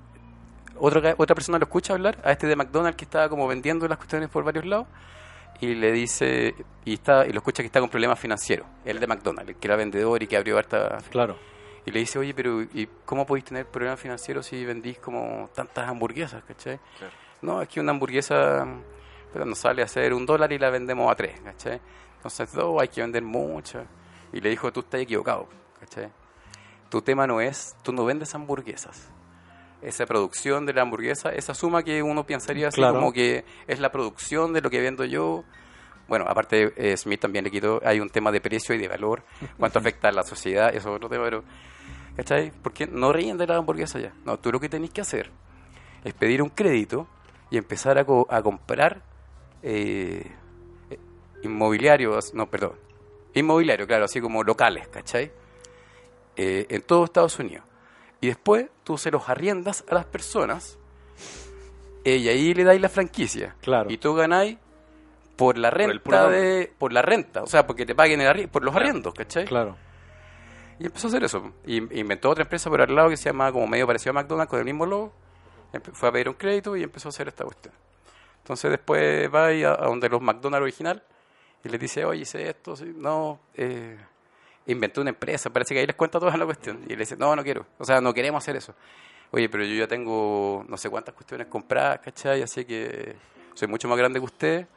otro, ga- otra persona lo escucha hablar, a este de McDonald's que estaba como vendiendo las cuestiones por varios lados, y le dice, y está y lo escucha que está con problemas financieros, el de McDonald's, el que era vendedor y que abrió harta... Claro. Y le dice, oye, pero ¿y cómo podéis tener problemas financieros si vendís como tantas hamburguesas, cachai? Claro. No, es que una hamburguesa pero nos sale a hacer un dólar y la vendemos a tres, cachai. Entonces, no, hay que vender muchas. Y le dijo, tú estás equivocado, cachai. Tu tema no es, tú no vendes hamburguesas. Esa producción de la hamburguesa, esa suma que uno pensaría así Claro. como que es la producción de lo que vendo yo. Bueno, aparte eh, Smith también le quitó, hay un tema de precio y de valor, cuánto afecta a la sociedad, eso es otro tema, pero ¿cachai? Porque no ríen de la hamburguesa ya. No, tú lo que tenés que hacer es pedir un crédito y empezar a, co- a comprar eh, eh, inmobiliarios, no, perdón, inmobiliario, claro, así como locales, ¿cachai? Eh, en todo Estados Unidos. Y después tú se los arriendas a las personas eh, y ahí le dais la franquicia. Claro. Y tú ganáis por la el puro renta nombre. de por la renta, o sea, porque te paguen el arri- por los Claro. arriendos, ¿cachai? Claro. Y empezó a hacer eso. Y inventó otra empresa por al lado que se llama como medio parecido a McDonald's con el mismo logo. Empe- Fue a pedir un crédito y empezó a hacer esta cuestión. Entonces después va ahí a, a donde los McDonald's original y les dice, oye, hice esto, sí, no, eh, inventé una empresa, parece que ahí les cuenta toda la cuestión. Y le dice, no, no quiero, o sea, no queremos hacer eso. Oye, pero yo ya tengo no sé cuántas cuestiones compradas, ¿cachai? Así que soy mucho más grande que usted.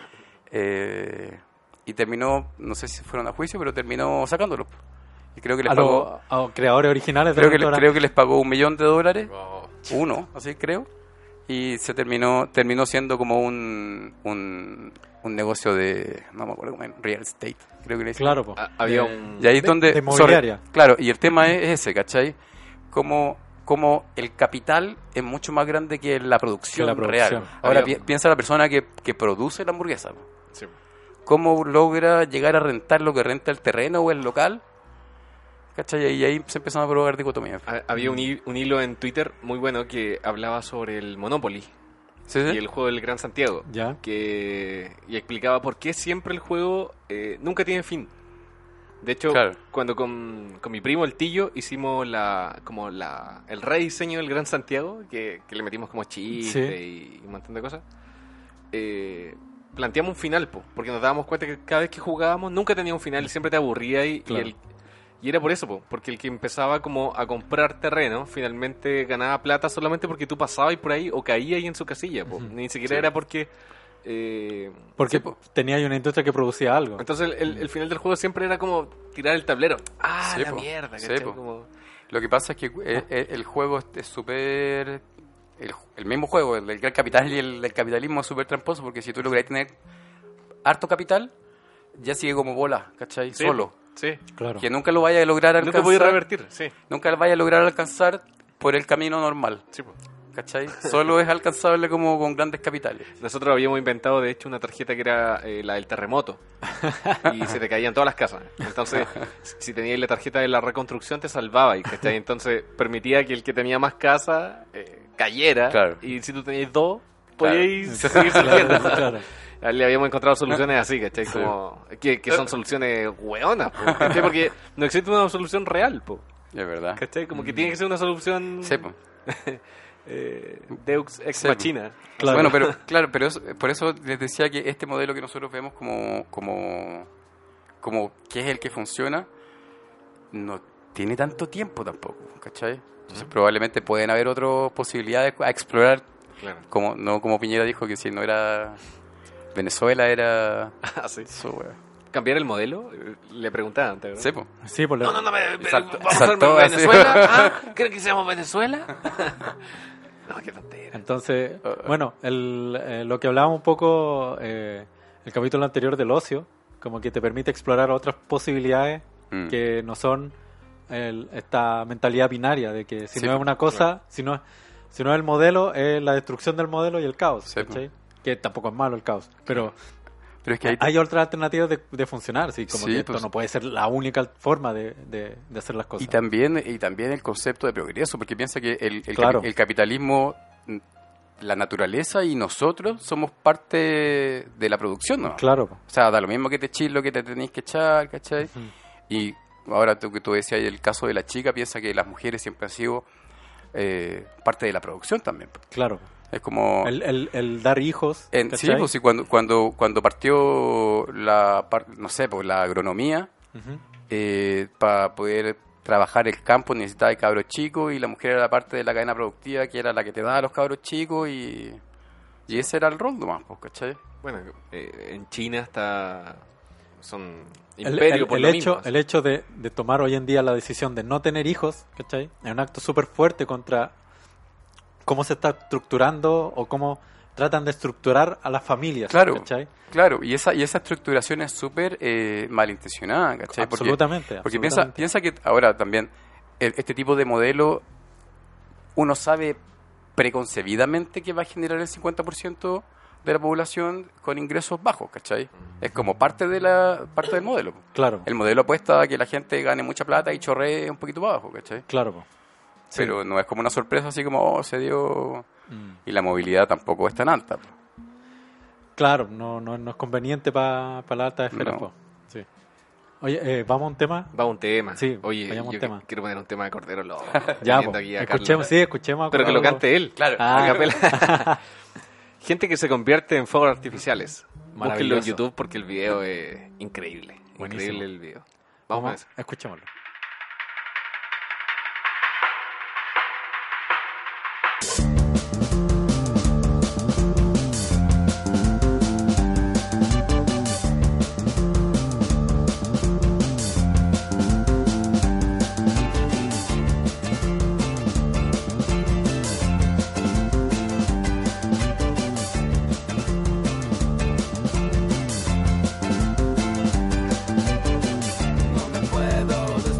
Eh, y terminó, no sé si fueron a juicio, pero terminó sacándolo. Y creo que les A pagó, los, a los creadores originales de creo que, les- restaurante. creo que les pagó un millón de dólares, Oh, uno, así creo, y se terminó terminó siendo como un, un, un negocio de, no me acuerdo cómo es, real estate, creo que le dicen. Claro, po. Ah, había De- un- Y ahí es de- donde... de inmobiliaria. sobre- claro, y el tema es ese, ¿cachai? Como, como el capital es mucho más grande que la producción, Que la producción. real. Ahora Había- pi- piensa la persona que, que produce la hamburguesa. ¿no? sí. ¿Cómo logra llegar a rentar lo que renta el terreno o el local? ¿Cachai? Y ahí se empezaron a probar dicotomías. Ha- Había un, hi- un hilo en Twitter muy bueno que hablaba sobre el Monopoly ¿Sí, sí? y el juego del Gran Santiago. Ya. Que, y explicaba por qué siempre el juego eh, nunca tiene fin. De hecho, Claro. cuando con, con mi primo el Tillo hicimos la como la el rediseño del Gran Santiago, que, que le metimos como chiste y, y un montón de cosas, eh, planteamos un final, po, porque nos dábamos cuenta que cada vez que jugábamos nunca tenía un final y siempre te aburría y, Claro. y, el, y era por eso, po, porque el que empezaba como a comprar terreno finalmente ganaba plata solamente porque tú pasabas por ahí o caías ahí en su casilla, po. Ni siquiera Sí. era porque... eh, Porque Sí, po. tenía ahí una industria que producía algo. entonces el, el- el final del juego siempre era como tirar el tablero. ¡Ah, Sí, la po. mierda! Sí, ¿cachai? po. Como- Lo que pasa es que eh, eh, el juego es súper... El, el mismo juego, el del gran capital y el del capitalismo es súper tramposo porque si tú logras tener harto capital, ya sigue como bola, ¿cachai? Sí, Solo. Sí. Claro. Que nunca lo vaya a lograr Nunca alcanzar. podía revertir, sí. Nunca lo vaya a lograr alcanzar por el camino normal, Sí, po. ¿cachai? Solo es alcanzable como con grandes capitales. Nosotros habíamos inventado, de hecho, una tarjeta que era eh, la del terremoto. Y se te caían todas las casas. Entonces, si tenías la tarjeta de la reconstrucción, te salvaba. ¿Cachai? Entonces, permitía que el que tenía más casa eh, cayera. Claro. Y si tú tenías dos, Claro. podíais seguir saliendo. Claro. Le habíamos encontrado soluciones así, ¿cachai? Como, que, que son soluciones hueonas, po, ¿cachai? Porque no existe una solución real, po, Es verdad. ¿cachai? Como que tiene que ser una solución Sí, po. eh, Deux ex Sí, po. machina. Claro. Bueno, pero claro, pero eso- por eso les decía que este modelo que nosotros vemos como como como que es el que funciona no tiene tanto tiempo tampoco, ¿cachai? Entonces probablemente pueden haber otras posibilidades a explorar Claro. Como, no como Piñera dijo que si no era Venezuela era... Ah, sí. Eso, weón. ¿Cambiar el modelo? Le preguntaban, ¿te Sí, po. Sí, por lo- No, no, no, me, me- Saltó- ¿vamos saltó a así. Venezuela? ¿Ah? ¿Creen que seamos Venezuela? No, qué tontera. Entonces, Uh, bueno, el, eh, lo que hablábamos un poco eh, el capítulo anterior del ocio, como que te permite explorar otras posibilidades Mm. que no son el- esta mentalidad binaria de que si Sí, no es pues, una cosa, si no, si no es el modelo, es la destrucción del modelo y el caos, Sí, ¿cachai? Que tampoco es malo el caos, pero Pero es que hay, hay otras alternativas de, de funcionar, sí, como Sí, que esto pues. no puede ser la única forma de, de- de hacer las cosas. y también y también el concepto de progreso, porque piensa que el, el, Claro. capi- el capitalismo, mm, la naturaleza y nosotros somos parte de la producción, ¿no? Claro, po. O sea, da lo mismo que te echis lo que te tenéis que echar, ¿cachai? Ujú. Y ahora tú que tú decías, el caso de la chica, piensa que las mujeres siempre han sido eh, parte de la producción también. claro. Es como... El, el, el dar hijos, en- sí, ¿cachai? pues sí, cuando, cuando, cuando partió la, par- no sé, pues la agronomía, Ujú. eh, para poder trabajar el campo necesitaba de cabros chicos y la mujer era la parte de la cadena productiva que era la que te daba a los cabros chicos y, y ese era el rol nomás, pues, ¿cachai? Bueno, eh, en China está... Son El, imperio el- por el lo hecho, mismo. el hecho de, de tomar hoy en día la decisión de no tener hijos, ¿cachai? Es un acto súper fuerte contra cómo se está estructurando o cómo tratan de estructurar a las familias, Claro. ¿cachai? Claro, y esa, y esa estructuración es súper eh, malintencionada, ¿cachai? Porque- Absolutamente. Porque piensa, absolutamente. piensa que ahora también el- este tipo de modelo uno sabe preconcebidamente que va a generar el cincuenta por ciento de la población con ingresos bajos, ¿cachai? Es como parte de la parte del modelo. Claro, El modelo apuesta a que la gente gane mucha plata y chorree un poquito para abajo, ¿cachai? claro. po. Sí. Pero no es como una sorpresa así como, oh, se dio... Mm. Y la movilidad tampoco es tan alta. po. Claro, no, no, no es conveniente para la alta esfera. No. po. Sí. Oye, eh, ¿vamos a un tema? Va un tema. Sí, Oye, vayamos a un yo tema. quiero poner un tema de Cordero Lobo. Ya, Teniendo po. aquí a escuchemos, Carlos. sí, escuchemos. a Pero que lo Cordero. cante él. Claro. Ah. A capela. Gente que se convierte en fuegos artificiales. Búsquenlo en Maravilloso. YouTube porque el video es increíble. Buenísimo. Increíble el video. Vamos, Vamos, a eso. escuchémoslo. No me puedo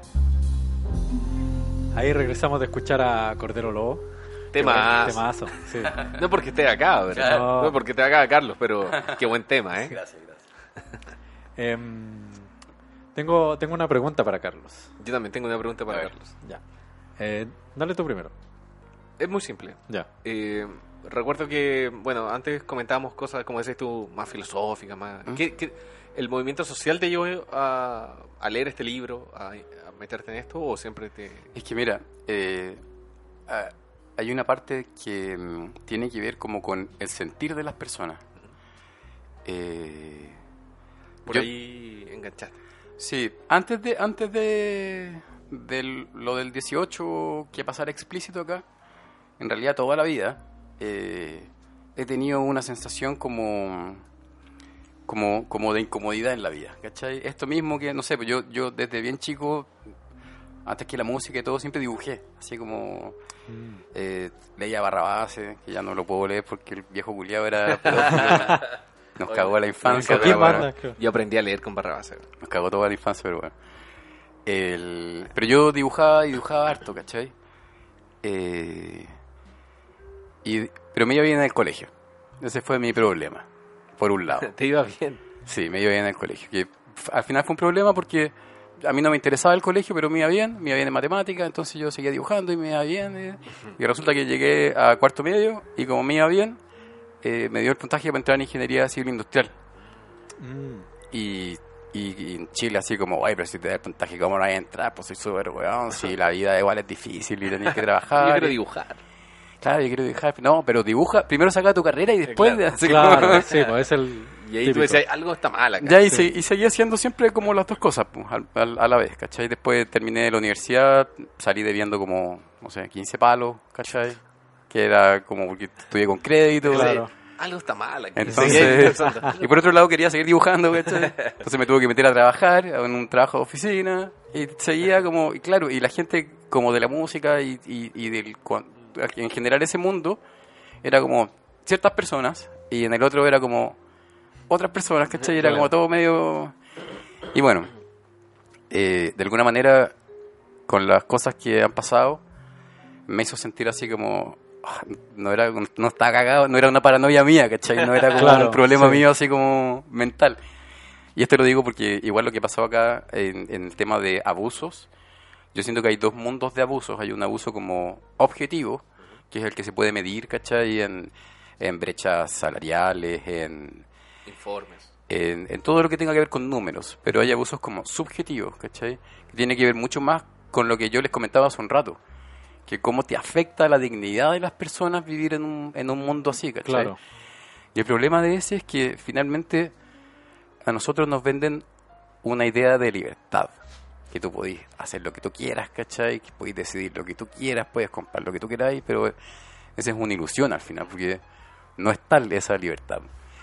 Ahí regresamos de escuchar a Cordero Lobo. Temazo. Temazo, sí. No porque esté acá, ¿verdad? Claro. No porque esté acá, Carlos, pero qué buen tema, ¿eh? Gracias, gracias. Em, tengo, tengo una pregunta para Carlos. Yo también tengo una pregunta para A ver. Carlos. Ya. Eh, dale tú primero. Es muy simple. Ya. Eh, recuerdo que, bueno, antes comentábamos cosas, como decías tú, más filosóficas, más... ¿Mm? ¿Qué, qué- el movimiento social te llevó a, a leer este libro, a, a meterte en esto, o siempre te... Es que mira, eh, ah, hay una parte que mm, tiene que ver como con el sentir de las personas. Eh, Por yo- ahí enganchaste? Sí, antes de antes de, del- lo del dieciocho que pasara explícito acá, en realidad toda la vida eh, he tenido una sensación como como como de incomodidad en la vida, ¿cachai? Esto mismo que, no sé, pues yo, yo desde bien chico, antes que la música y todo, siempre dibujé, así como eh, leía Barrabases, que ya no lo puedo leer porque el viejo culiado era pedófilo, nos cagó la infancia, Joaquín pero bueno. Banda, creo. Yo aprendí a leer con Barrabás. Nos cagó toda la infancia, pero bueno. El... Pero yo dibujaba y dibujaba harto, ¿cachai? Eh... Y... Pero me iba bien en el colegio. Ese fue mi problema, por un lado. Te iba bien. Sí, me iba bien en el colegio. Que f- al final fue un problema porque a mí no me interesaba el colegio, pero me iba bien, me iba bien en matemáticas, entonces yo seguía dibujando y me iba bien. eh. Y resulta que llegué a cuarto medio y como me iba bien, eh, me dio el puntaje para entrar en ingeniería civil industrial. Mm. Y, y, y en Chile así como, ay, pero si te da el puntaje, ¿cómo no vas a entrar? Pues soy súper weón, si la vida igual es difícil y tenés que trabajar. Yo quiero y- dibujar. Claro, yo quiero dibujar. No, pero dibuja, primero saca tu carrera y después... claro. así Claro, como- sí, pues es el. Y ahí típico. tú decías, algo está mal acá. Ya, y, Sí. se- y seguí haciendo siempre como las dos cosas, pues, al- al- a la vez, ¿cachai? Después terminé la universidad, salí debiendo como, no sé, quince palos, ¿cachai? Que era como porque estudié con crédito. Claro. Algo está mal aquí. Entonces, Seguía pensando. y por otro lado quería seguir dibujando, ¿cachai? Entonces me tuve que meter a trabajar en un trabajo de oficina y seguía como, y claro, y la gente como de la música y, y, y del, cuan- en general ese mundo era como ciertas personas y en el otro era como otras personas, ¿cachai? Era como todo medio... Y bueno, eh, de alguna manera con las cosas que han pasado me hizo sentir así como... ah, no era no estaba cagado, no era una paranoia mía, ¿cachai? No era como Claro, un problema sí. mío así como mental. Y esto lo digo porque igual lo que pasó acá en, en el tema de abusos, yo siento que hay dos mundos de abusos. Hay un abuso como objetivo, que es el que se puede medir, ¿cachai? En, en brechas salariales, en, Informes. en, en todo lo que tenga que ver con números. Pero hay abusos como subjetivos, ¿cachai? Que tiene que ver mucho más con lo que yo les comentaba hace un rato. Que cómo te afecta la dignidad de las personas vivir en un, en un mundo así, ¿cachai? Claro. Y el problema de ese es que finalmente a nosotros nos venden una idea de libertad. Que tú podés hacer lo que tú quieras, ¿cachai? Que podés decidir lo que tú quieras, puedes comprar lo que tú queráis, pero esa es una ilusión al final, porque no es tal esa libertad.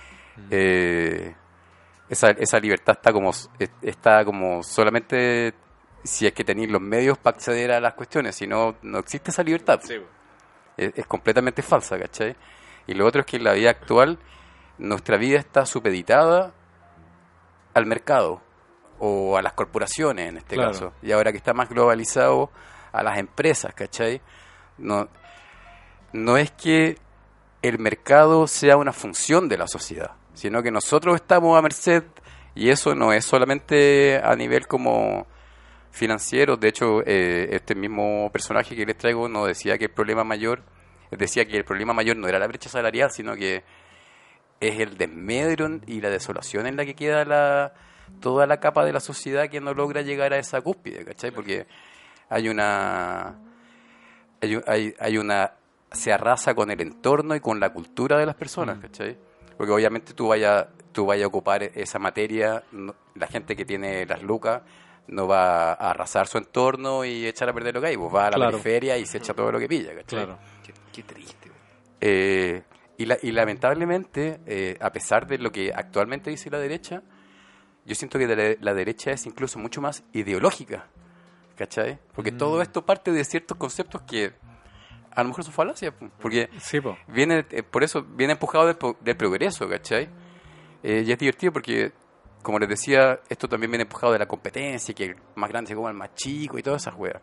Eh, esa, esa libertad está como, está como solamente si es que tenéis los medios para acceder a las cuestiones, si no, no existe esa libertad. Sí. Es, es completamente falsa, ¿cachai? Y lo otro es que en la vida actual nuestra vida está supeditada al mercado o a las corporaciones en este Claro. caso. Y ahora que está más globalizado, a las empresas, ¿cachai? No, no es que el mercado sea una función de la sociedad, sino que nosotros estamos a merced, y eso no es solamente a nivel como financiero. De hecho, eh, este mismo personaje que les traigo no decía que el problema mayor, decía que el problema mayor no era la brecha salarial, sino que es el desmedro y la desolación en la que queda la toda la capa de la sociedad que no logra llegar a esa cúspide, ¿cachai? Porque hay una hay, hay, hay una se arrasa con el entorno y con la cultura de las personas, ¿cachai? Porque obviamente tú vayas tú vaya a ocupar esa materia, no- la gente que tiene las lucas no va a arrasar su entorno y echar a perder lo que hay, pues va a la Claro. periferia y se echa todo lo que pilla, ¿cachai? Claro. Qué, qué triste. güey. Eh, y, la, y lamentablemente, eh, a pesar de lo que actualmente dice la derecha, yo siento que de la, la derecha es incluso mucho más ideológica, ¿cachai? Porque Mm. todo esto parte de ciertos conceptos que a lo mejor son falacias, po, porque Sí, po. viene, eh, por eso viene empujado del, po- del progreso, ¿cachai? Eh, y es divertido porque como les decía, esto también viene empujado de la competencia, que el más grande se coma el más chico y todas esas weas.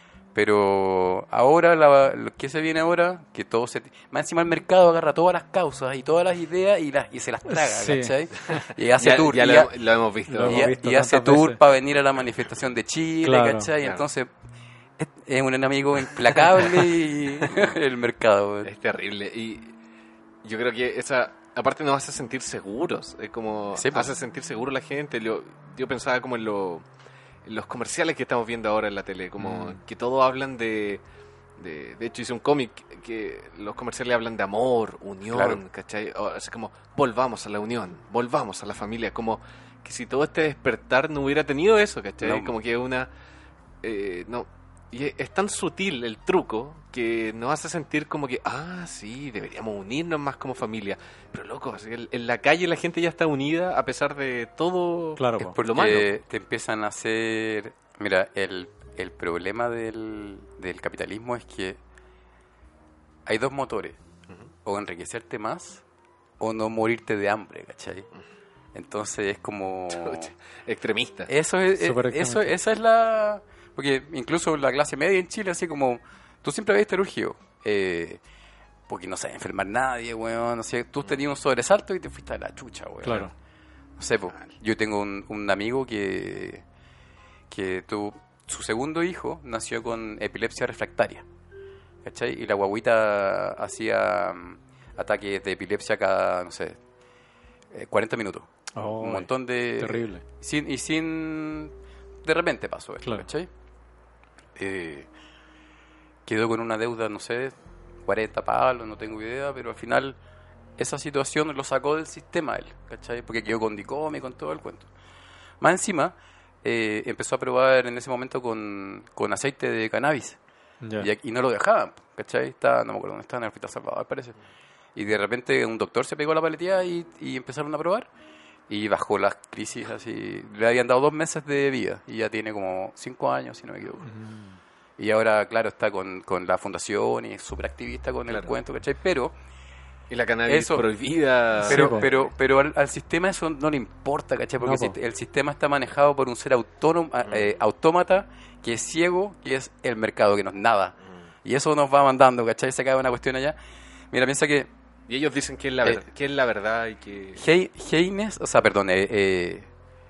Pero ahora, la, lo que se viene ahora, que todo se... Más encima el mercado agarra todas las causas y todas las ideas y, las, y se las traga, Sí. ¿cachai? Y hace Ya, tour. ya y, lo, ha- lo hemos visto. Lo y hemos ha- visto y hace tantas tour veces. para venir a la manifestación de Chile, Claro, ¿cachai? claro. Entonces, es, es un enemigo implacable y el mercado. weón. Es terrible. Y yo creo que esa, aparte nos hace sentir seguros. Es como, Sí, pues. hace sentir seguro a la gente. Yo, yo pensaba como en, lo, en los comerciales que estamos viendo ahora en la tele, como Mm. que todos hablan de, de... De hecho, hice un cómic que los comerciales hablan de amor, unión, Claro. ¿cachai? O, es como, volvamos a la unión, volvamos a la familia. Como que si todo este despertar no hubiera tenido eso, ¿cachai? No. Como que una... eh, no... Y es, es tan sutil el truco que nos hace sentir como que, ah, sí, deberíamos unirnos más como familia. Pero loco, así, en, en la calle la gente ya está unida a pesar de todo. Claro, Es po. porque lo malo. te empiezan a hacer... Mira, el, el problema del, del capitalismo es que hay dos motores. Ujú. O enriquecerte más o no morirte de hambre, ¿cachai? Entonces es como... Chucha, extremista. Eso es, Súper eh, eso, extremista. esa es la... Porque incluso la clase media en Chile, así como... Tú siempre habías urgido. Eh, porque no se va a enfermar nadie, weón. No sé, tú tenías un sobresalto y te fuiste a la chucha, weón. Claro. No sé, po, yo tengo un, un amigo que... Que tuvo... Su segundo hijo nació con epilepsia refractaria. ¿Cachai? Y la guaguita hacía mm, ataques de epilepsia cada, no sé, eh, cuarenta minutos. Oh, un montón de... terrible. Sin, y sin... De repente pasó esto, Claro. ¿cachai? Eh, quedó con una deuda, no sé, cuarenta palos, no tengo idea, pero al final esa situación lo sacó del sistema él, ¿cachai? Porque quedó con Dicom y con todo el cuento. Más encima, eh, empezó a probar en ese momento con, con aceite de cannabis. Ya. Y, aquí- y no lo dejaban, ¿cachai? Está, no me acuerdo dónde está, en el Hospital Salvador, parece. Y de repente un doctor se pegó la paletilla y, y empezaron a probar. Y bajó las crisis así. Le habían dado dos meses de vida y ya tiene como cinco años, si no me equivoco. Mm. Y ahora, claro, está con, con la fundación y es súper activista con el Claro. cuento, ¿cachai? Pero, Y la cannabis Eso- prohibida. pero, po. pero, pero al, al sistema eso no le importa, ¿cachai? Porque No, el, po. sist- el sistema está manejado por un ser autónomo, a- eh, autómata que es ciego, que es el mercado, que no es nada. Y eso nos va mandando, ¿cachai? Se cae una cuestión allá. Mira, piensa que Y ellos dicen que es la, Eh, ver- que es la verdad y que... Hei- Heines, o sea, perdón, eh, eh,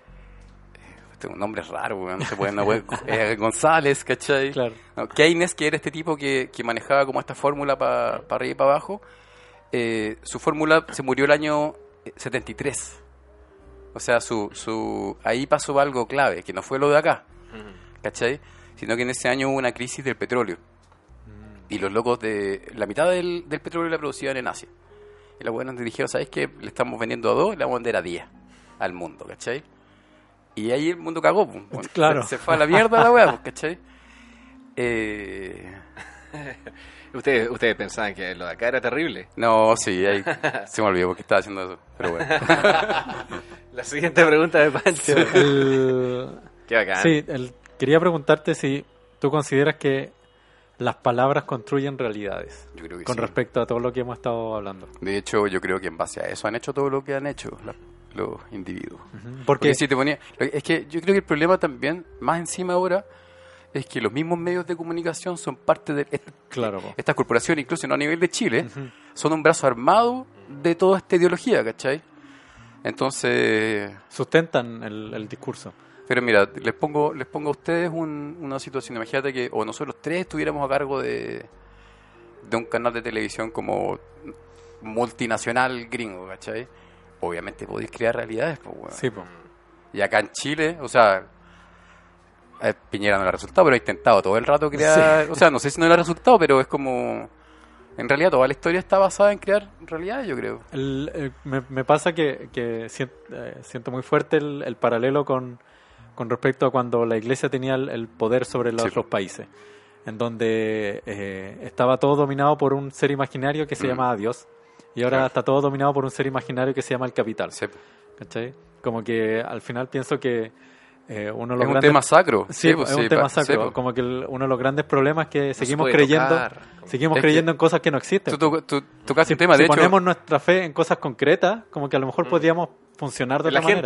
tengo un nombre raro, weón, no se puede, no puede- eh, González, ¿cachai? Claro. No, Keynes, que era este tipo que, que manejaba como esta fórmula para arriba y para abajo, eh, su fórmula se murió el año setenta y tres. O sea, su, su ahí pasó algo clave, que no fue lo de acá, Ujú. ¿cachai? Sino que en ese año hubo una crisis del petróleo. Y los locos de... La mitad del, del petróleo la producían en Asia. Y los buenos dijeron, ¿sabes qué? Le estamos vendiendo a dos y le vamos a vender a diez al mundo, ¿cachai? Y ahí el mundo cagó, pues. Bueno, Claro. Se, se fue a la mierda la weá, pues, ¿cachai? Eh, Ustedes, ustedes pensaban que lo de acá era terrible. no, sí, ahí se me olvidó porque estaba haciendo eso. Pero bueno. La siguiente pregunta de Pancho. El- Qué bacán. sí, el- quería preguntarte si tú consideras que las palabras construyen realidades Yo creo que con sí. respecto a todo lo que hemos estado hablando. De hecho, yo creo que en base a eso han hecho todo lo que han hecho la- los individuos. Porque, Porque si te ponía... Es que yo creo que el problema también, más encima ahora, es que los mismos medios de comunicación son parte de... est- claro, po. Estas corporaciones, incluso no a nivel de Chile, Ujú. son un brazo armado de toda esta ideología, ¿cachai? Entonces... sustentan el, el discurso. Pero mira, les pongo les pongo a ustedes un- una situación. Imagínate que o nosotros tres estuviéramos a cargo de, de un canal de televisión como multinacional gringo, ¿cachai? Obviamente podéis crear realidades, pues, weón. Sí, po. Y acá en Chile, o sea, a Piñera no le ha resultado, pero ha intentado todo el rato crear... O sea, no sé si no le ha resultado, pero es como... En realidad toda la historia está basada en crear realidades, yo creo. El- el- me, me pasa que, que sien- eh, siento muy fuerte el, el paralelo con, con respecto a cuando la iglesia tenía el, el poder sobre los Sí. otros países, en donde eh, estaba todo dominado por un ser imaginario que se Mm. llamaba Dios, y ahora Claro. está todo dominado por un ser imaginario que se llama el capital. Sí. ¿Cachai? Como que al final pienso que eh, uno de los Es un grandes... tema sacro. Sí, pues, es sí, un tema pa- sacro. sí, pues. Como que el- uno de los grandes problemas es que No se seguimos puede creyendo tocar. seguimos Es que- creyendo en cosas que no existen. Tú, tú, tú tocas si un tema, si de hecho... ponemos nuestra fe en cosas concretas, como que a lo mejor Mm. podríamos funcionar de En la otra manera. gente.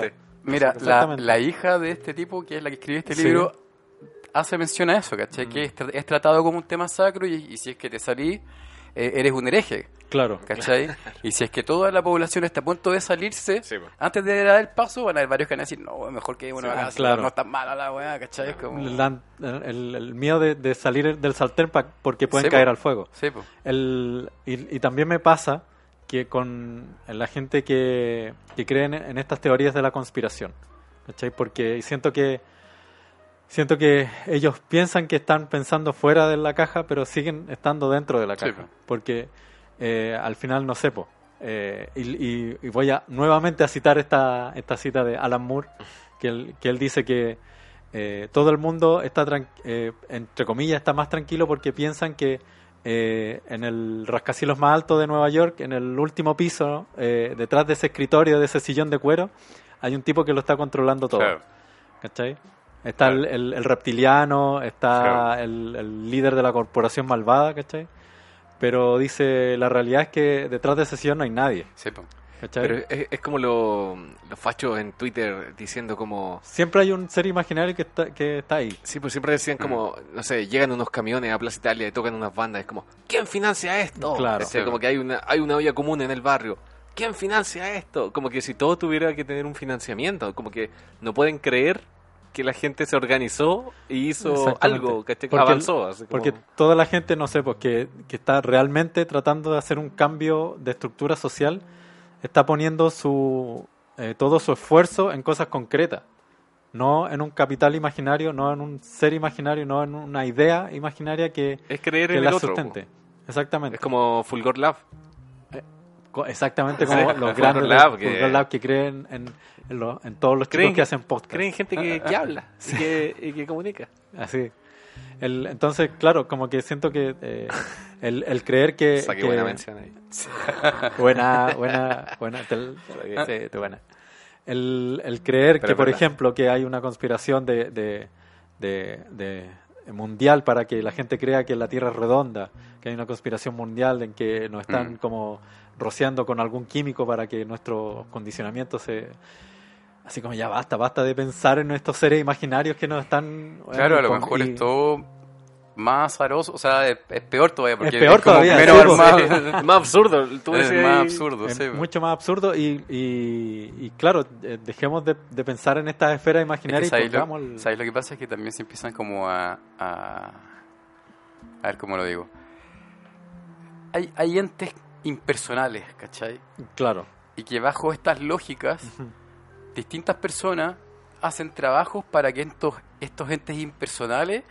Mira, la, Exactamente. la hija de este tipo, que es la que escribió este Sí. libro, hace mención a eso, ¿cachai? Mm. Que es, tra- es tratado como un tema sacro y, y si es que te salís, eh, eres un hereje, Claro. ¿cachai? Y si es que toda la población está a punto de salirse, Sí, po. antes de dar el paso, van a haber varios que van a decir, no, mejor que uno Sí, acá, ah, si claro. no es tan mala la weá, ¿cachai? Es como... Le dan el, el miedo de, de salir del sartén pa- porque pueden Sí, caer po. al fuego. Sí, pues. El, y, y también me pasa que con la gente que, que cree en, en estas teorías de la conspiración, ¿cachai? Porque siento que siento que ellos piensan que están pensando fuera de la caja, pero siguen estando dentro de la Sí, caja. po. Porque eh, al final no sé, po, eh, y, y- y voy a nuevamente a citar esta, esta cita de Alan Moore, que él, que él dice que eh, todo el mundo está, tran- eh, entre comillas, está más tranquilo porque piensan que eh, en el rascacielos más alto de Nueva York, en el último piso, ¿no? eh, detrás de ese escritorio, de ese sillón de cuero, hay un tipo que lo está controlando todo. Claro. ¿Cachai? Está Claro. el, el- el reptiliano, está Claro. el, el líder de la corporación malvada, ¿cachai? Pero dice, la realidad es que detrás de ese sillón no hay nadie, Sí, po. ¿cachai? Pero es, es como lo- los fachos en Twitter diciendo como... Siempre hay un ser imaginario que está, que está ahí. Sí, pues siempre decían como, no sé, llegan unos camiones a Plaza Italia y tocan unas bandas. Es como, ¿quién financia esto? Claro. O sea, Sí. como que hay una, hay una olla común en el barrio. ¿Quién financia esto? Como que si todo tuviera que tener un financiamiento. Como que no pueden creer que la gente se organizó y hizo Exactamente. algo, que Porque- avanzó. Así como- Porque toda la gente, no sé, pues que, que está realmente tratando de hacer un cambio de estructura social, está poniendo su eh, todo su esfuerzo en cosas concretas. No en un capital imaginario, no en un ser imaginario, no en una idea imaginaria que, es creer que en la el otro. sustente. po. Exactamente. Es como Fulgor Lab. Co- Exactamente como Sí, los Fulgor grandes Lab, de que- Fulgor Lab que creen en, en, lo- en todos los Creen chicos que que- hacen podcast. Creen gente que, que habla y que, y que comunica. Así. El, entonces, claro, como que siento que eh, el, el creer que... Saqué que- buena mención ahí. Buena, buena, buena. te- sí, te buena. El, el creer Pero que, es por verdad. ejemplo, que hay una conspiración de, de, de, de- mundial para que la gente crea que la Tierra es redonda, que hay una conspiración mundial en que nos están Mm. como rociando con algún químico para que nuestro condicionamiento se... Así como ya basta, basta de pensar en estos seres imaginarios que nos están... Claro, a lo con- mejor y- es todo más azaroso, o sea, es, es peor todavía, porque Es peor como todavía, menos sí, armado. Es más absurdo. Tú Es decías más ahí- absurdo, Es sí. mucho más absurdo y, y, y claro, eh, dejemos de, de pensar en estas esferas Es que imaginarias y ¿sabéis pongamos lo, el- ¿sabéis lo que pasa? Es que también se empiezan como a... A, a ver cómo lo digo. Hay, hay entes impersonales, ¿cachai? Claro. Y que bajo estas lógicas, Ujú. distintas personas hacen trabajos para que estos, estos entes impersonales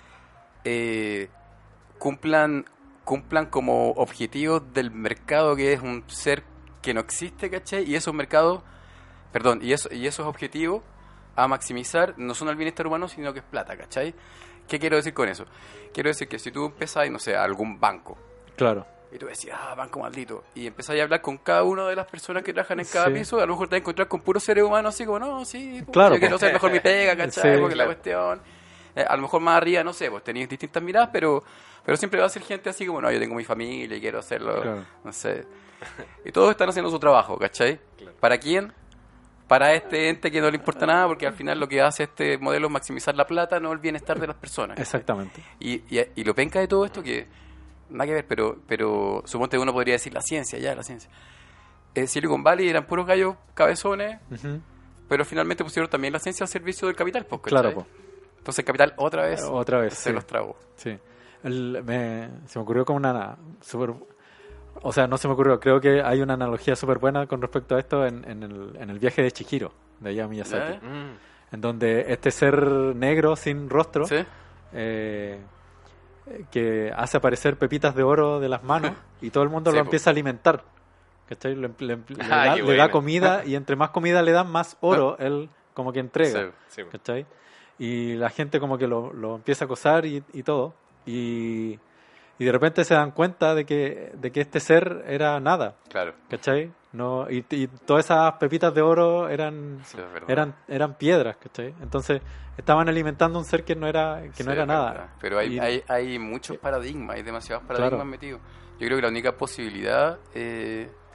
eh, cumplan cumplan como objetivos del mercado, que es un ser que no existe, ¿cachai? Y esos mercados, perdón, y, eso, y esos objetivos a maximizar no son el bienestar humano, sino que es plata, ¿cachai? ¿Qué quiero decir con eso? Quiero decir que si tú empezás, no sé, a algún banco, Claro. y tú decías, ah, banco maldito, y empezás a hablar con cada una de las personas que trabajan en cada Sí. piso, a lo mejor te vas a encontrar con puros seres humanos así como, no, sí, pues, Claro, yo quiero pues. hacer mejor mi pega, ¿cachai? Sí, Porque la claro. cuestión... eh, a lo mejor más arriba, no sé, pues tenéis distintas miradas, pero pero siempre va a ser gente así como, no, yo tengo mi familia y quiero hacerlo, Claro. no sé. Y todos están haciendo su trabajo, ¿cachai? ¿Para quién? Para este ente que no le importa nada, porque al final lo que hace este modelo es maximizar la plata, no el bienestar de las personas. ¿cachai? Exactamente. Y, y, y lo penca de todo esto que nada que ver, pero pero suponte uno podría decir la ciencia, ya, la ciencia. Eh, Silicon Valley eran puros gallos cabezones, Ujú. pero finalmente pusieron también la ciencia al servicio del capital, pues, ¿cachai? Claro, po. Entonces el capital otra vez Otra vez. se sí. los tragó. Sí. El- me- se me ocurrió como una super, o sea, no se me ocurrió, creo que hay una analogía súper buena con respecto a esto en, en, el, en el viaje de Chihiro, de Hayao Miyazaki, ¿Eh? Mm. en donde este ser negro sin rostro ¿Sí? eh, que hace aparecer pepitas de oro de las manos y todo el mundo Sí, lo po. empieza a alimentar. ¿Cachai? Le, le- le Ah, da, qué le da buena. comida y entre más comida le dan, más oro él como que entrega. Sí. Sí, po. ¿Cachai? Y la gente como que lo, lo empieza a acosar y, y todo. Y, y de repente se dan cuenta de que, de que este ser era nada. Claro. ¿Cachai? No, y, y todas esas pepitas de oro eran, Sí, es verdad. eran, eran piedras, ¿cachai? Entonces estaban alimentando un ser que no era, que no Sí, era es nada. verdad. Pero hay, Y- hay, hay muchos paradigmas, hay demasiados paradigmas Claro. metidos. Yo creo que la única posibilidad eh,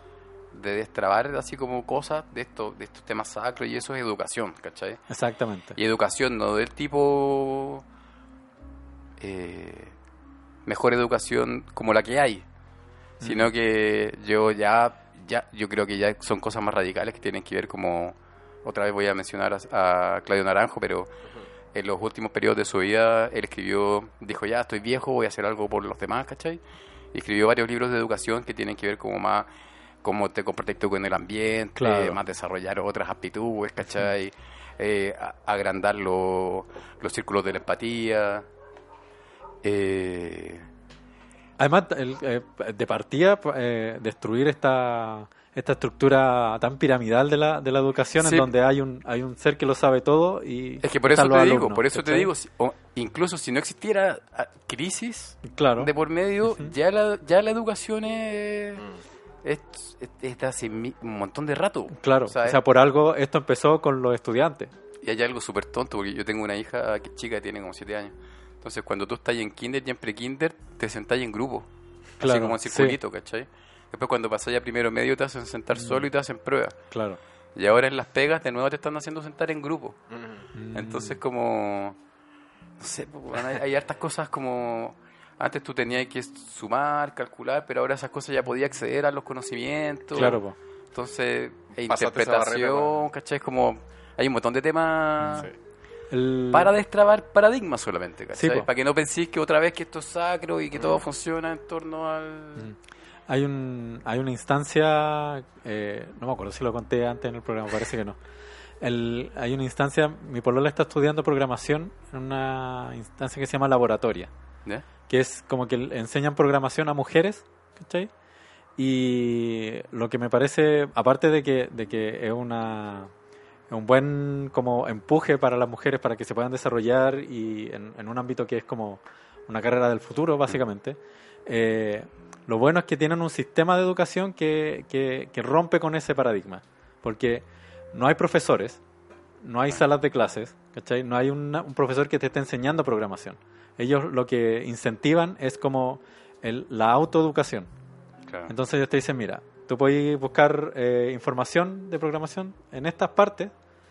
de destrabar así como cosas de estos de estos temas sacros, y eso es educación, ¿cachai? Exactamente. Y educación no del tipo eh, mejor educación como la que hay, sino Mm. que yo ya ya yo creo que ya son cosas más radicales que tienen que ver, como otra vez voy a mencionar a, a Claudio Naranjo, pero en los últimos periodos de su vida él escribió, dijo ya estoy viejo, voy a hacer algo por los demás, ¿cachai? Y escribió varios libros de educación que tienen que ver como más cómo te comportas tú con el ambiente, Claro. más desarrollar otras aptitudes, ¿cachai? Eh, a- agrandar lo- los círculos de la empatía. Eh, Además, el, eh, de partida, eh, destruir esta esta estructura tan piramidal de la, de la educación, Sí. en donde hay un hay un ser que lo sabe todo y es que por eso están te los digo, alumnos, por eso te ¿cachai? digo, si- o incluso si no existiera ah, crisis Claro. de por medio, Ujú. ya la ya la educación es, es, es- es de hace mi- un montón de rato. Claro, O sea, o sea, por algo esto empezó con los estudiantes. Y hay algo súper tonto, porque yo tengo una hija que es chica, que tiene como siete años. Entonces, cuando tú estás en kinder y en pre-kinder, te sentás en grupo. Así Claro, como en sí. circulito, ¿cachai? Después, cuando pasás ya primero medio, te hacen sentar solo y te hacen pruebas. Claro. Y ahora en las pegas, de nuevo te están haciendo sentar en grupo. Mm. Entonces, como... No sé, pues, bueno, hay, hay hartas cosas como... Antes tú tenías que sumar, calcular, pero ahora esas cosas ya podías acceder a los conocimientos. Claro, po. Entonces, e Pasaste esa barrera, interpretación, ¿cachai? Como... Hay un montón de temas... Sí. El- Para destrabar paradigmas solamente, ¿cachai? Sí, po. Para que no penséis que otra vez que esto es sacro y que todo funciona en torno al... Mm. Hay un hay una instancia, eh, no me acuerdo si lo conté antes en el programa, parece que no. El, hay una instancia, mi polola está estudiando programación en una instancia que se llama laboratoria, ¿Ya? que es como que enseñan programación a mujeres, ¿cachai? Y lo que me parece, aparte de que, de que es una es un buen como empuje para las mujeres para que se puedan desarrollar y en, en un ámbito que es como una carrera del futuro, básicamente, eh, lo bueno es que tienen un sistema de educación que, que, que rompe con ese paradigma, porque no hay profesores, no hay salas de clases, ¿cachai? No hay una- un profesor que te esté enseñando programación. Ellos lo que incentivan es como el, la autoeducación. Claro. Entonces ellos te dicen, mira, tú puedes buscar eh, información de programación en estas partes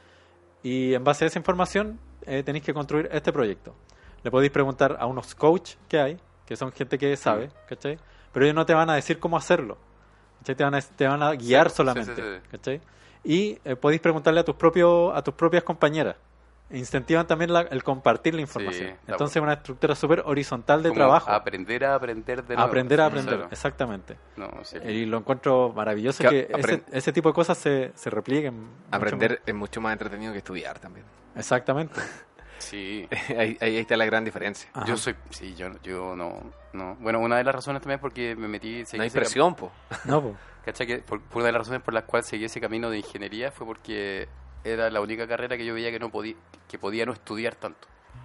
y en base a esa información eh, tenéis que construir este proyecto. Le podéis preguntar a unos coach que hay, que son gente que sabe, ¿cachai? Pero ellos no te van a decir cómo hacerlo, ¿cachai? Te van a, te van a guiar Sí, solamente, sí, sí, sí. ¿cachai? Y eh, podéis preguntarle a tus propios a tus propias compañeras. E incentivan también la- el compartir la información. está Entonces es una estructura súper horizontal de Como trabajo. Aprender a aprender de nuevo. Aprender a Sí, aprender, claro. exactamente. No, sí. Y lo encuentro maravilloso Que que ese, apren- ese tipo de cosas se, se replieguen. mucho Aprender es mucho más entretenido que estudiar también. más. Exactamente. Sí. ahí, ahí está la gran diferencia. Ajá. Yo soy... Sí, yo, yo no, no... Bueno, una de las razones también porque me metí... seguí No hay ese cam- presión, po. No, po. ¿Cachai? Que por, por una de las razones por las cuales seguí ese camino de ingeniería fue porque era la única carrera que yo veía que no podía, que podía no estudiar tanto.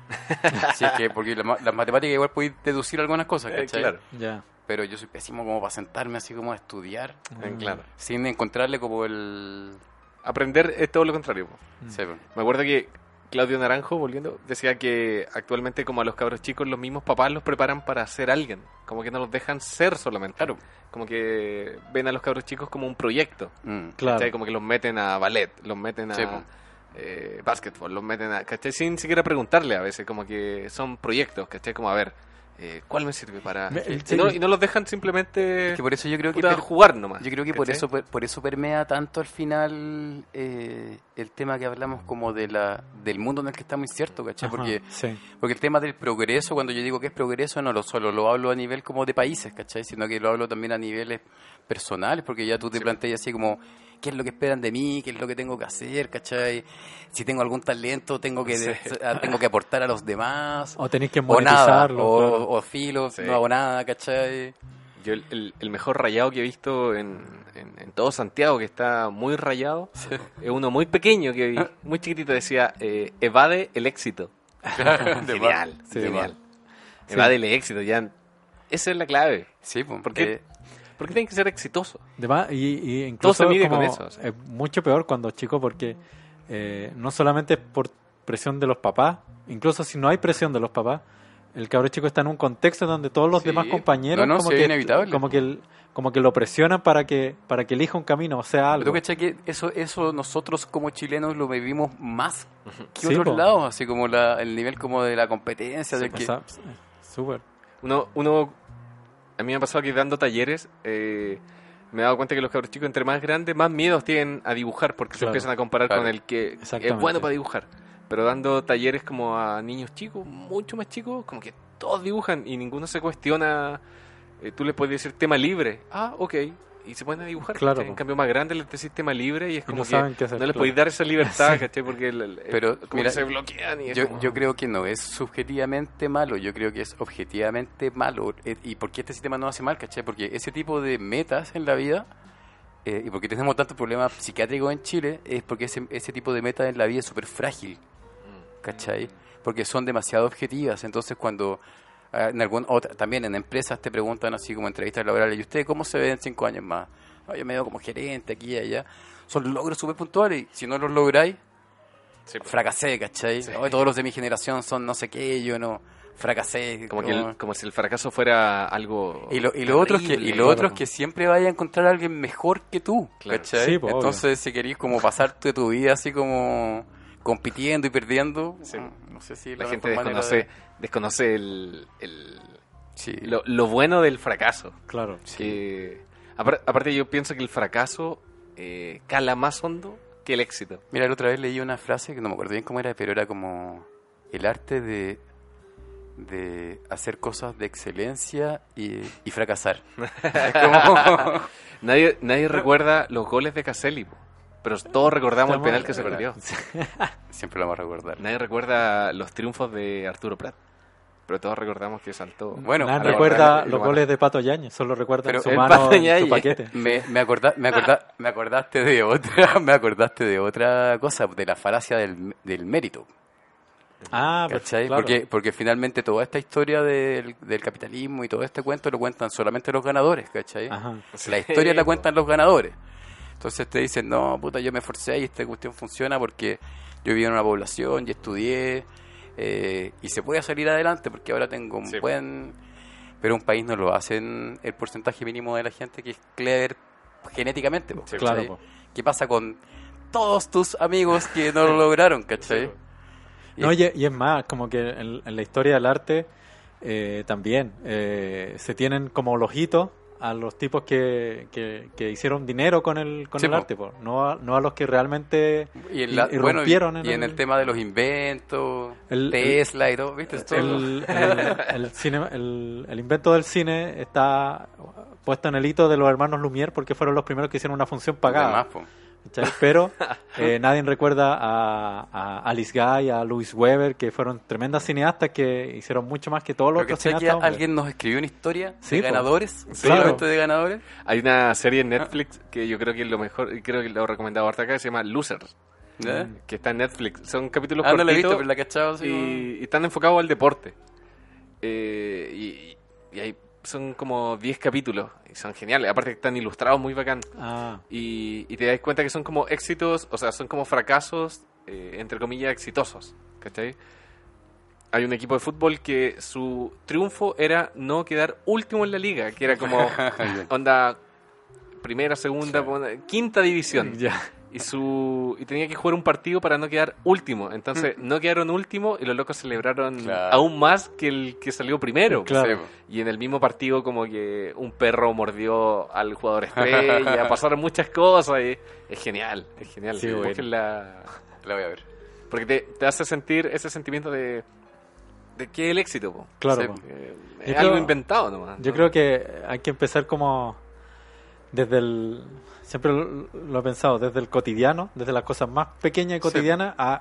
Así es que, porque la ma- las matemáticas igual podéis deducir algunas cosas, Eh, ¿cachai? claro. Ya. Pero yo soy pésimo como para sentarme así como a estudiar, Eh, Mm. claro. sin encontrarle como el... Aprender es todo lo contrario, po. Mm. Sí, pues. Me acuerdo que Claudio Naranjo, volviendo, decía que actualmente como a los cabros chicos los mismos papás los preparan para ser alguien, como que no los dejan ser solamente. Claro. Como que ven a los cabros chicos como un proyecto. Mm. Claro. ¿Cachai? Como que los meten a ballet, los meten a Sí, po. eh, básquetbol, los meten a... ¿Cachai? Sin siquiera preguntarle a veces, como que son proyectos, ¿cachai? Como a ver, eh, ¿cuál me sirve para...? Me- el- y, no, y no los dejan simplemente Es que por eso yo creo que... puta, per- jugar nomás. Yo creo que por ¿cachai? eso por eso permea tanto al final eh, el tema que hablamos como de la del mundo en el que estamos inciertos, ¿cachai? Ajá, Porque sí. porque el tema del progreso, cuando yo digo que es progreso, no lo solo lo hablo a nivel como de países, ¿cachai? Sino que lo hablo también a niveles personales, porque ya tú te planteas así como, ¿qué es lo que esperan de mí? ¿Qué es lo que tengo que hacer? ¿Cachai? Si tengo algún talento, tengo que, Sí. a- tengo que aportar a los demás. O tenéis que O nada, monetizarlo. o, claro. o filo, Sí. no hago nada, ¿cachai? Yo el, el- el mejor rayado que he visto en, en, en todo Santiago, que está muy rayado, es uno muy pequeño que vi, muy chiquitito, decía, eh, evade el éxito. Genial, Sí, genial. Sí. Evade el éxito, ya. Esa es la clave. Sí, pues, ¿Por qué? eh, ¿Por qué tienen que ser exitosos? Además, y, y incluso Todo se mide como- con eso, o sea. es mucho peor cuando chico porque eh, no solamente es por presión de los papás, incluso si no hay presión de los papás, el cabro chico está en un contexto donde todos los Sí. demás compañeros No, no, como, sí, que, inevitable. como que el- como que lo presionan para que para que elija un camino, o sea, algo. Pero tú cachai que eso, eso nosotros como chilenos lo vivimos más que Sí, otros po. lados, así como la, el nivel como de la competencia, del O que... sea, súper. Uno, uno, a mí me ha pasado que dando talleres, eh, me he dado cuenta que los cabros chicos entre más grandes, más miedos tienen a dibujar, porque se Claro. empiezan a comparar Claro. con el que es Exactamente. bueno para dibujar. Pero dando talleres como a niños chicos, mucho más chicos, como que todos dibujan y ninguno se cuestiona. Eh, tú les puedes decir tema libre, ah, ok, y se ponen a dibujar. Claro, ¿cachai? po. En cambio, más grande les decís tema libre y es Y como no que saben qué hacer, no les claro. podéis dar esa libertad, ¿cachai? Porque el- el- Pero, como mira, que se bloquean y es Yo, como- yo creo que no es subjetivamente malo, yo creo que es objetivamente malo. Eh, ¿Y por qué este sistema no hace mal, cachai? Porque ese tipo de metas en la vida, eh, y porque tenemos tantos problemas psiquiátricos en Chile, es porque ese, ese tipo de metas en la vida es súper frágil, ¿cachai? Porque son demasiado objetivas. Entonces, cuando eh, en algún otra, también en empresas te preguntan así como entrevistas laborales, ¿y usted cómo se ve en cinco años más? No, yo me veo como gerente aquí y allá. Son logros súper puntuales y si no los lográis, Sí, po. fracasé, ¿cachai? Sí. Oye, todos los de mi generación son no sé qué, yo no fracasé. Como, que no. el- como si el fracaso fuera algo Y lo, y lo otro es que, y terrible. lo otro es Claro. que siempre vaya a encontrar a alguien mejor que tú, Claro. ¿cachai? Sí, pues, obvio. Entonces, si queréis como pasarte tu vida así como compitiendo y perdiendo, Sí. no sé si La la gente mejor manera desconoce, de- desconoce el, el- Sí. lo, lo bueno del fracaso. Claro. Que, apar- aparte yo pienso que el fracaso eh, cala más hondo que el éxito. Mira, la otra vez leí una frase que no me acuerdo bien cómo era, pero era como el arte de, de hacer cosas de excelencia y, y fracasar. Es como... Nadie, nadie recuerda los goles de Caselli, po, pero todos recordamos el penal que se perdió. Siempre lo vamos a recordar. Nadie recuerda los triunfos de Arturo Prat, pero todos recordamos que saltó. Bueno, Nadie a la- recuerda a la- los goles de Pato Yañez, solo recuerdan Pero su el mano Pato en Yáñez. su paquete. Me, me, acorda- me, acorda- me acordaste de otra, me acordaste de otra cosa, de la falacia del, del mérito. Ah, pues, ¿Cachai? claro. Porque, porque finalmente toda esta historia del, del capitalismo y todo este cuento lo cuentan solamente los ganadores, ¿cachai? Ajá. La historia la cuentan los ganadores. Entonces te dicen, no, puta, yo me esforcé y esta cuestión funciona porque yo viví en una población y estudié eh, y se puede salir adelante porque ahora tengo un Sí. buen... Pero un país no lo hacen el porcentaje mínimo de la gente que es clever genéticamente, po, Sí, ¿cachai? claro, po. ¿Qué pasa con todos tus amigos que no lo lograron, ¿cachai? Y- No, y, y es más, como que en, en la historia del arte eh, también eh, se tienen como los hitos a los tipos que, que, que hicieron dinero con el, con Sí, el po. arte, po. No, a, no a los que realmente Y en, la- y- bueno, y- irrumpieron y, en el tema de los inventos, El- Tesla y todo, ¿viste? Todo- el, el, el cine- el- el invento del cine está puesto en el hito de los hermanos Lumière porque fueron los primeros que hicieron una función pagada. Además, po. ¿cachai? Pero eh, nadie recuerda a, a Alice Guy, a Louis Weber, que fueron tremendas cineastas que hicieron mucho más que todos los Pero otros ¿cachai que cineastas. hombre. alguien nos escribió una historia Sí, de po. ganadores? Sí, Solamente claro. de ganadores. Hay una serie en Netflix que yo creo que es lo mejor, y creo que lo he recomendado harta acá, que se llama Losers, ¿Ya? que está en Netflix. Son capítulos Ah, no la he visto, cortitos pero la he cachado. así como- y, y están enfocados al deporte. Eh, y, y hay, son como diez capítulos y son geniales. Aparte que están ilustrados muy bacán. Ah, Y, y te das cuenta que son como éxitos, o sea, son como fracasos, eh, entre comillas, exitosos. ¿Cachai? Hay un equipo de fútbol que su triunfo era no quedar último en la liga, que era como onda primera, segunda, quinta división. ya. Y su y tenía que jugar un partido para no quedar último. Entonces no quedaron último y los locos celebraron Claro. aún más que el que salió primero. Claro. Sí, po. Y en el mismo partido como que un perro mordió al jugador estrella, pasaron muchas cosas y es genial, es genial. Sí, bueno. Búsquenla, La voy a ver. porque te, te hace sentir ese sentimiento de de qué es el éxito, po. Claro. Sí. po. Eh, Yo es algo creo- inventado nomás. Yo ¿no? creo que hay que empezar como desde el... Siempre lo, lo he pensado, desde el cotidiano, desde las cosas más pequeñas y cotidianas a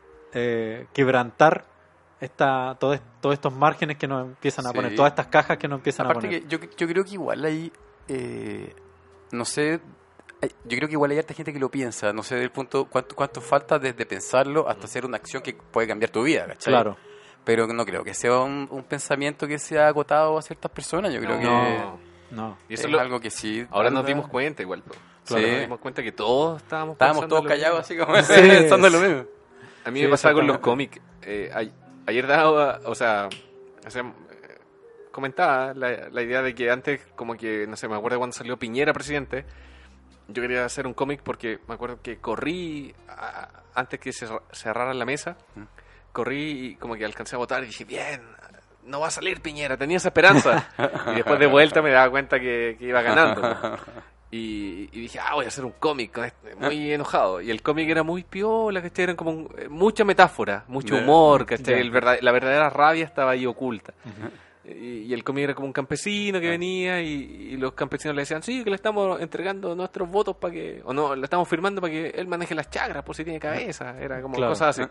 eh, quebrantar esta, todo est- todos estos márgenes que nos empiezan a Sí. poner, todas estas cajas que nos empiezan Aparte a poner. que yo, yo creo que igual hay, eh, no sé, hay- yo creo que igual hay harta gente que lo piensa, no sé del punto cuánto cuánto falta desde pensarlo hasta hacer una acción que puede cambiar tu vida, ¿cachai? Claro. Pero no creo que sea un, un pensamiento que sea agotado a ciertas personas, yo creo que No, no. Y es eso es lo- algo que sí. ahora anda- nos dimos cuenta igual, po. Sí. Ahora nos dimos cuenta que todos estábamos Estábamos pensando todos lo callados mismo. así como Sí, pensando sí. lo mismo. A mí Sí, me pasaba con los exactamente. cómics. Eh, a- ayer daba, o sea, O sea, eh, comentaba la, la idea de que antes, como que, no sé, me acuerdo cuando salió Piñera presidente, yo quería hacer un cómic porque me acuerdo que corrí a, antes que se cerrara la mesa, corrí y como que alcancé a votar y dije, bien, no va a salir Piñera, tenía esa esperanza. Y después de vuelta me daba cuenta que, que iba ganando. Y, y dije, ah, voy a hacer un cómic, muy enojado. Y el cómic era muy piola, ¿cachai? Eran como un, mucha metáfora, mucho humor, ¿cachai? El verdad, la verdadera rabia estaba ahí oculta. Y, y el cómic era como un campesino que venía y, y los campesinos le decían, sí, que le estamos entregando nuestros votos para que, o no, le estamos firmando para que él maneje las chagras por si tiene cabeza. Era como Claro. cosas así.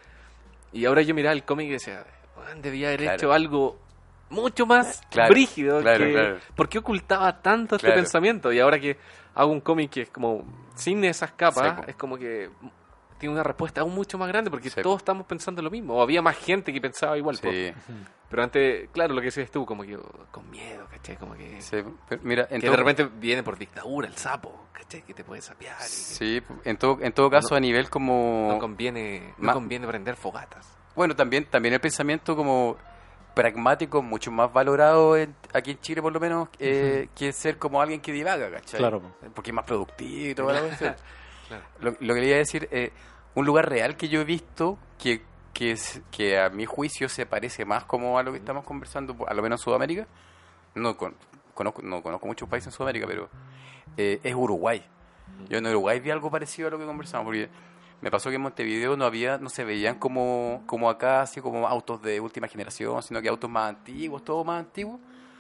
Y ahora yo miraba el cómic y decía, "Man, debía haber Claro. hecho algo mucho más Claro, brígido. claro, que, claro. ¿Por qué ocultaba tanto este Claro. pensamiento? Y ahora que hago un cómic que es como sin esas capas, Sí, po. es como que tiene una respuesta aún mucho más grande porque Sí, todos estamos pensando lo mismo. O había más gente que pensaba igual. po. Sí, Pero antes, claro, lo que decías tú, como que oh, con miedo, ¿cachai? Como que, sí. Pero mira, en que todo, de repente viene por dictadura el sapo, ¿cachai? Que te puede sapear. Y sí, en todo, en todo caso, No- a nivel como... no conviene, no Ma- conviene prender fogatas. Bueno, también, también el pensamiento como pragmático, mucho más valorado en- aquí en Chile por lo menos, eh, que ser como alguien que divaga, ¿cachai? Claro. Porque es más productivo y toda la cuestión. Claro. Lo, lo que le iba a decir, eh, un lugar real que yo he visto que, que, es, que a mi juicio se parece más como a lo que estamos conversando, a lo menos en Sudamérica, no, con- conozco, no conozco muchos países en Sudamérica, pero eh, es Uruguay. Yo en Uruguay vi algo parecido a lo que conversamos, porque me pasó que en Montevideo no había, no se veían como, como acá, así como autos de última generación, sino que autos más antiguos, todo más antiguo,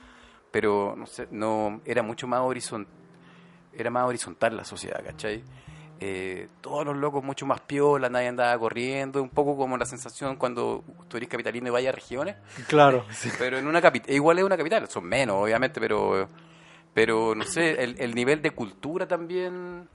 pero no sé, no, era mucho más horizontal, era más horizontal la sociedad, ¿cachai? Eh, todos los locos mucho más piola, nadie andaba corriendo, un poco como la sensación cuando tú eres capitalino y vayas a regiones, Claro. pero en una capital, igual es una capital, son menos obviamente, pero pero no sé, el, el nivel de cultura también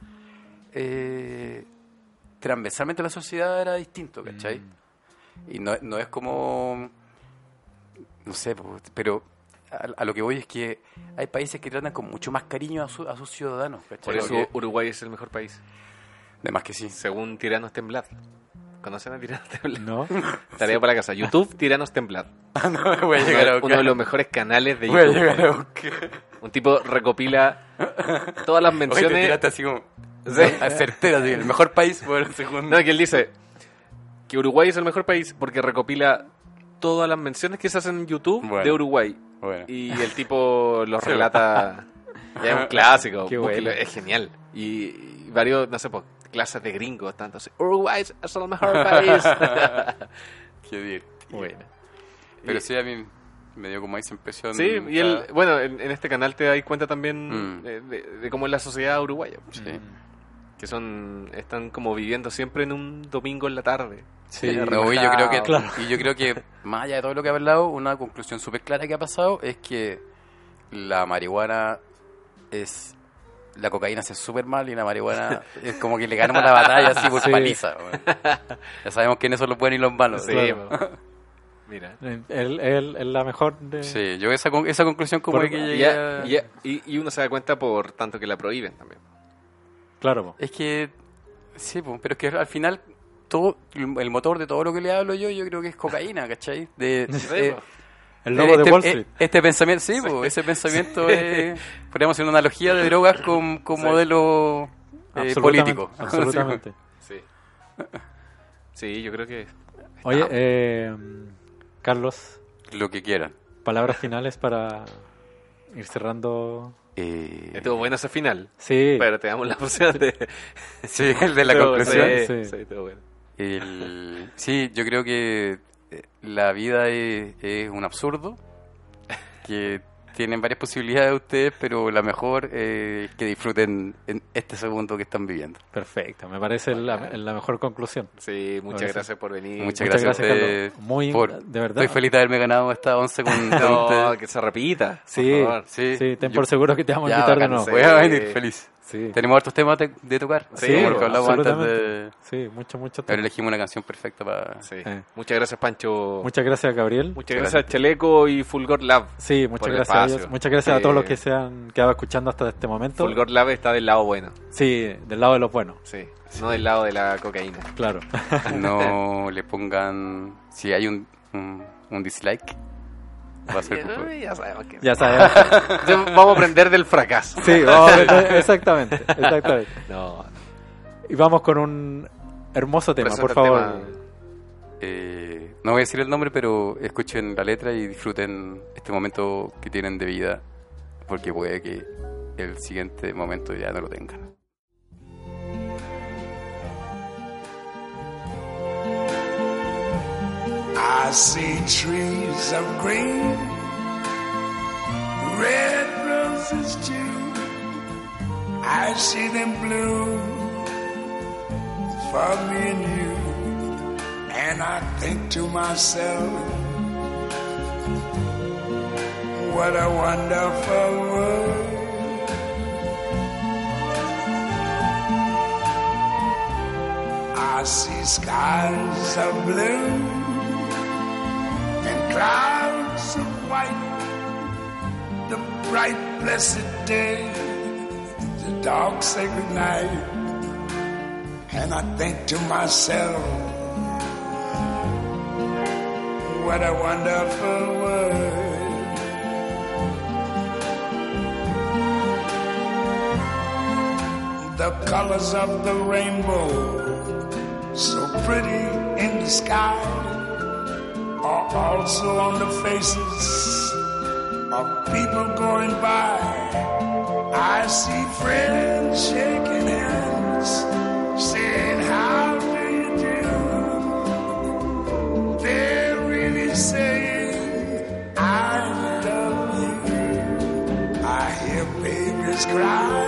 eh, transversalmente a la sociedad era distinto, ¿cachai? Y no, no es como, no sé, po, pero a, a lo que voy es que hay países que tratan con mucho más cariño a, su- a sus ciudadanos, ¿cachai? Por eso Porque- Uruguay es el mejor país. de más que sí. Según Tiranos Temblad. ¿Conocen a Tiranos Temblad? ¿No? Tarea para la casa. YouTube, Tiranos Temblad. No, voy a llegar a Uno, buscar. de los mejores canales de Voy a YouTube. llegar a buscar. Un tipo recopila todas las Oye, te menciones. tiraste así como Sí. a certera, así, el mejor país por el segundo. No, que él dice que Uruguay es el mejor país porque recopila todas las menciones que se hacen en YouTube Bueno. de Uruguay. Bueno. Y el tipo los relata. Ya es un clásico. Qué búsquelo, bueno. Es genial. Y, y varios, no sé, pues, clases de gringos, tanto así. Uruguay es el mejor país. Qué divertido. Bueno. Pero Y- sí, a mí me dio como esa impresión. Sí, y el, ah, bueno, en, en este canal te das cuenta también Mm. de, de- de cómo es la sociedad uruguaya. Sí, Que son, están como viviendo siempre en un domingo en la tarde. sí, Eh, no, y yo creo que, Claro. y yo creo que más allá de todo lo que he hablado, una conclusión súper clara que ha pasado es que la marihuana es, la cocaína hace súper mal y la marihuana es como que le ganamos la batalla así por Sí. paliza. Bueno. Ya sabemos quiénes son los buenos y los malos. Sí, Claro. po. Mira. Él es la mejor de... Sí, yo esa, con- esa conclusión como Por- que Y, llegué ya- a- y ya- y- y uno se da cuenta por tanto que la prohíben también. Claro, po. Es que, sí, po, pero es que al final todo el motor de todo lo que le hablo yo, yo creo que es cocaína, ¿cachai? De, de- po. El lobo este, de Wall eh, Street. Este pensamiento, sí, po, ese pensamiento es, podríamos hacer una analogía de drogas con, con Sí. modelo eh, Absolutamente, político. Absolutamente. Sí. Sí, yo creo que... Oye, Ah, eh, Carlos, Lo que quieran. palabras finales para ir cerrando. Eh, estuvo bueno ese final. Sí, Pero te damos la opción de... sí, el de la Estuvo- conclusión. Sí, Sí. sí, estuvo bueno. El- sí, yo creo que eh, la vida es, es un absurdo, que tienen varias posibilidades ustedes, pero la mejor es que disfruten en este segundo que están viviendo. perfecto. Me parece la, la mejor conclusión. Sí, muchas Parece. gracias por venir. Muchas Muchas gracias, a gracias, ustedes Carlos. Muy- por- de verdad. Estoy feliz de haberme ganado esta once con, con No, ustedes. que se repita. Sí, por favor. Sí, sí, ten yo- por seguro que te vamos a Ya, invitar de bacán, nuevo. sí. voy a venir feliz. Sí, Tenemos otros temas de, de tocar. Sí, como lo que hablamos antes absolutamente. de... Sí, mucho, mucho. Ahora elegimos una canción perfecta para... Sí. Eh. Muchas gracias, Pancho. Muchas gracias, Gabriel. Muchas gracias, Chaleco y Fulgor Lab. Sí, por muchas el gracias a espacio. ellos. Muchas gracias a Sí. todos los que se han quedado escuchando hasta este momento. Fulgor Lab está del lado bueno. Sí, del lado de los buenos, Sí. No del lado de la cocaína. claro. No le pongan... Si hay un, un, un dislike, Va a ser culpa. Ya sabemos que... Ya sabemos. Entonces, vamos a aprender del fracaso. Sí, vamos a ver, exactamente, exactamente. No. Y vamos con un hermoso tema, Presenta por el favor. tema. Eh, no voy a decir el nombre, pero escuchen la letra y disfruten este momento que tienen de vida, porque puede que el siguiente momento ya no lo tengan. I see trees of green, red roses too. I see them bloom for me and you. And I think to myself, what a wonderful world. I see skies of blue and clouds of white, the bright blessed day, the dark sacred night. And I think to myself, what a wonderful world. The colors of the rainbow, so pretty in the sky, are also on the faces of people going by. I see friends shaking hands, saying, how do you do? They're really saying, I love you. I hear babies cry,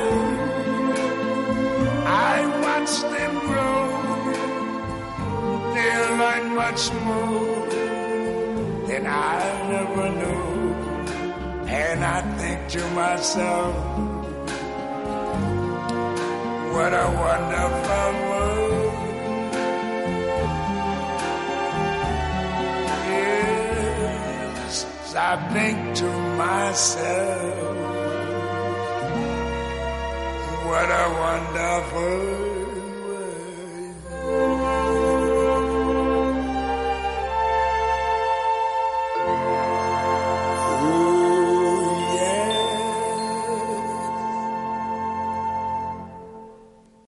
I watch them grow. They'll learn much more than I never knew. And I think to myself, what a wonderful world. Yes, I think to myself, what a wonderful world.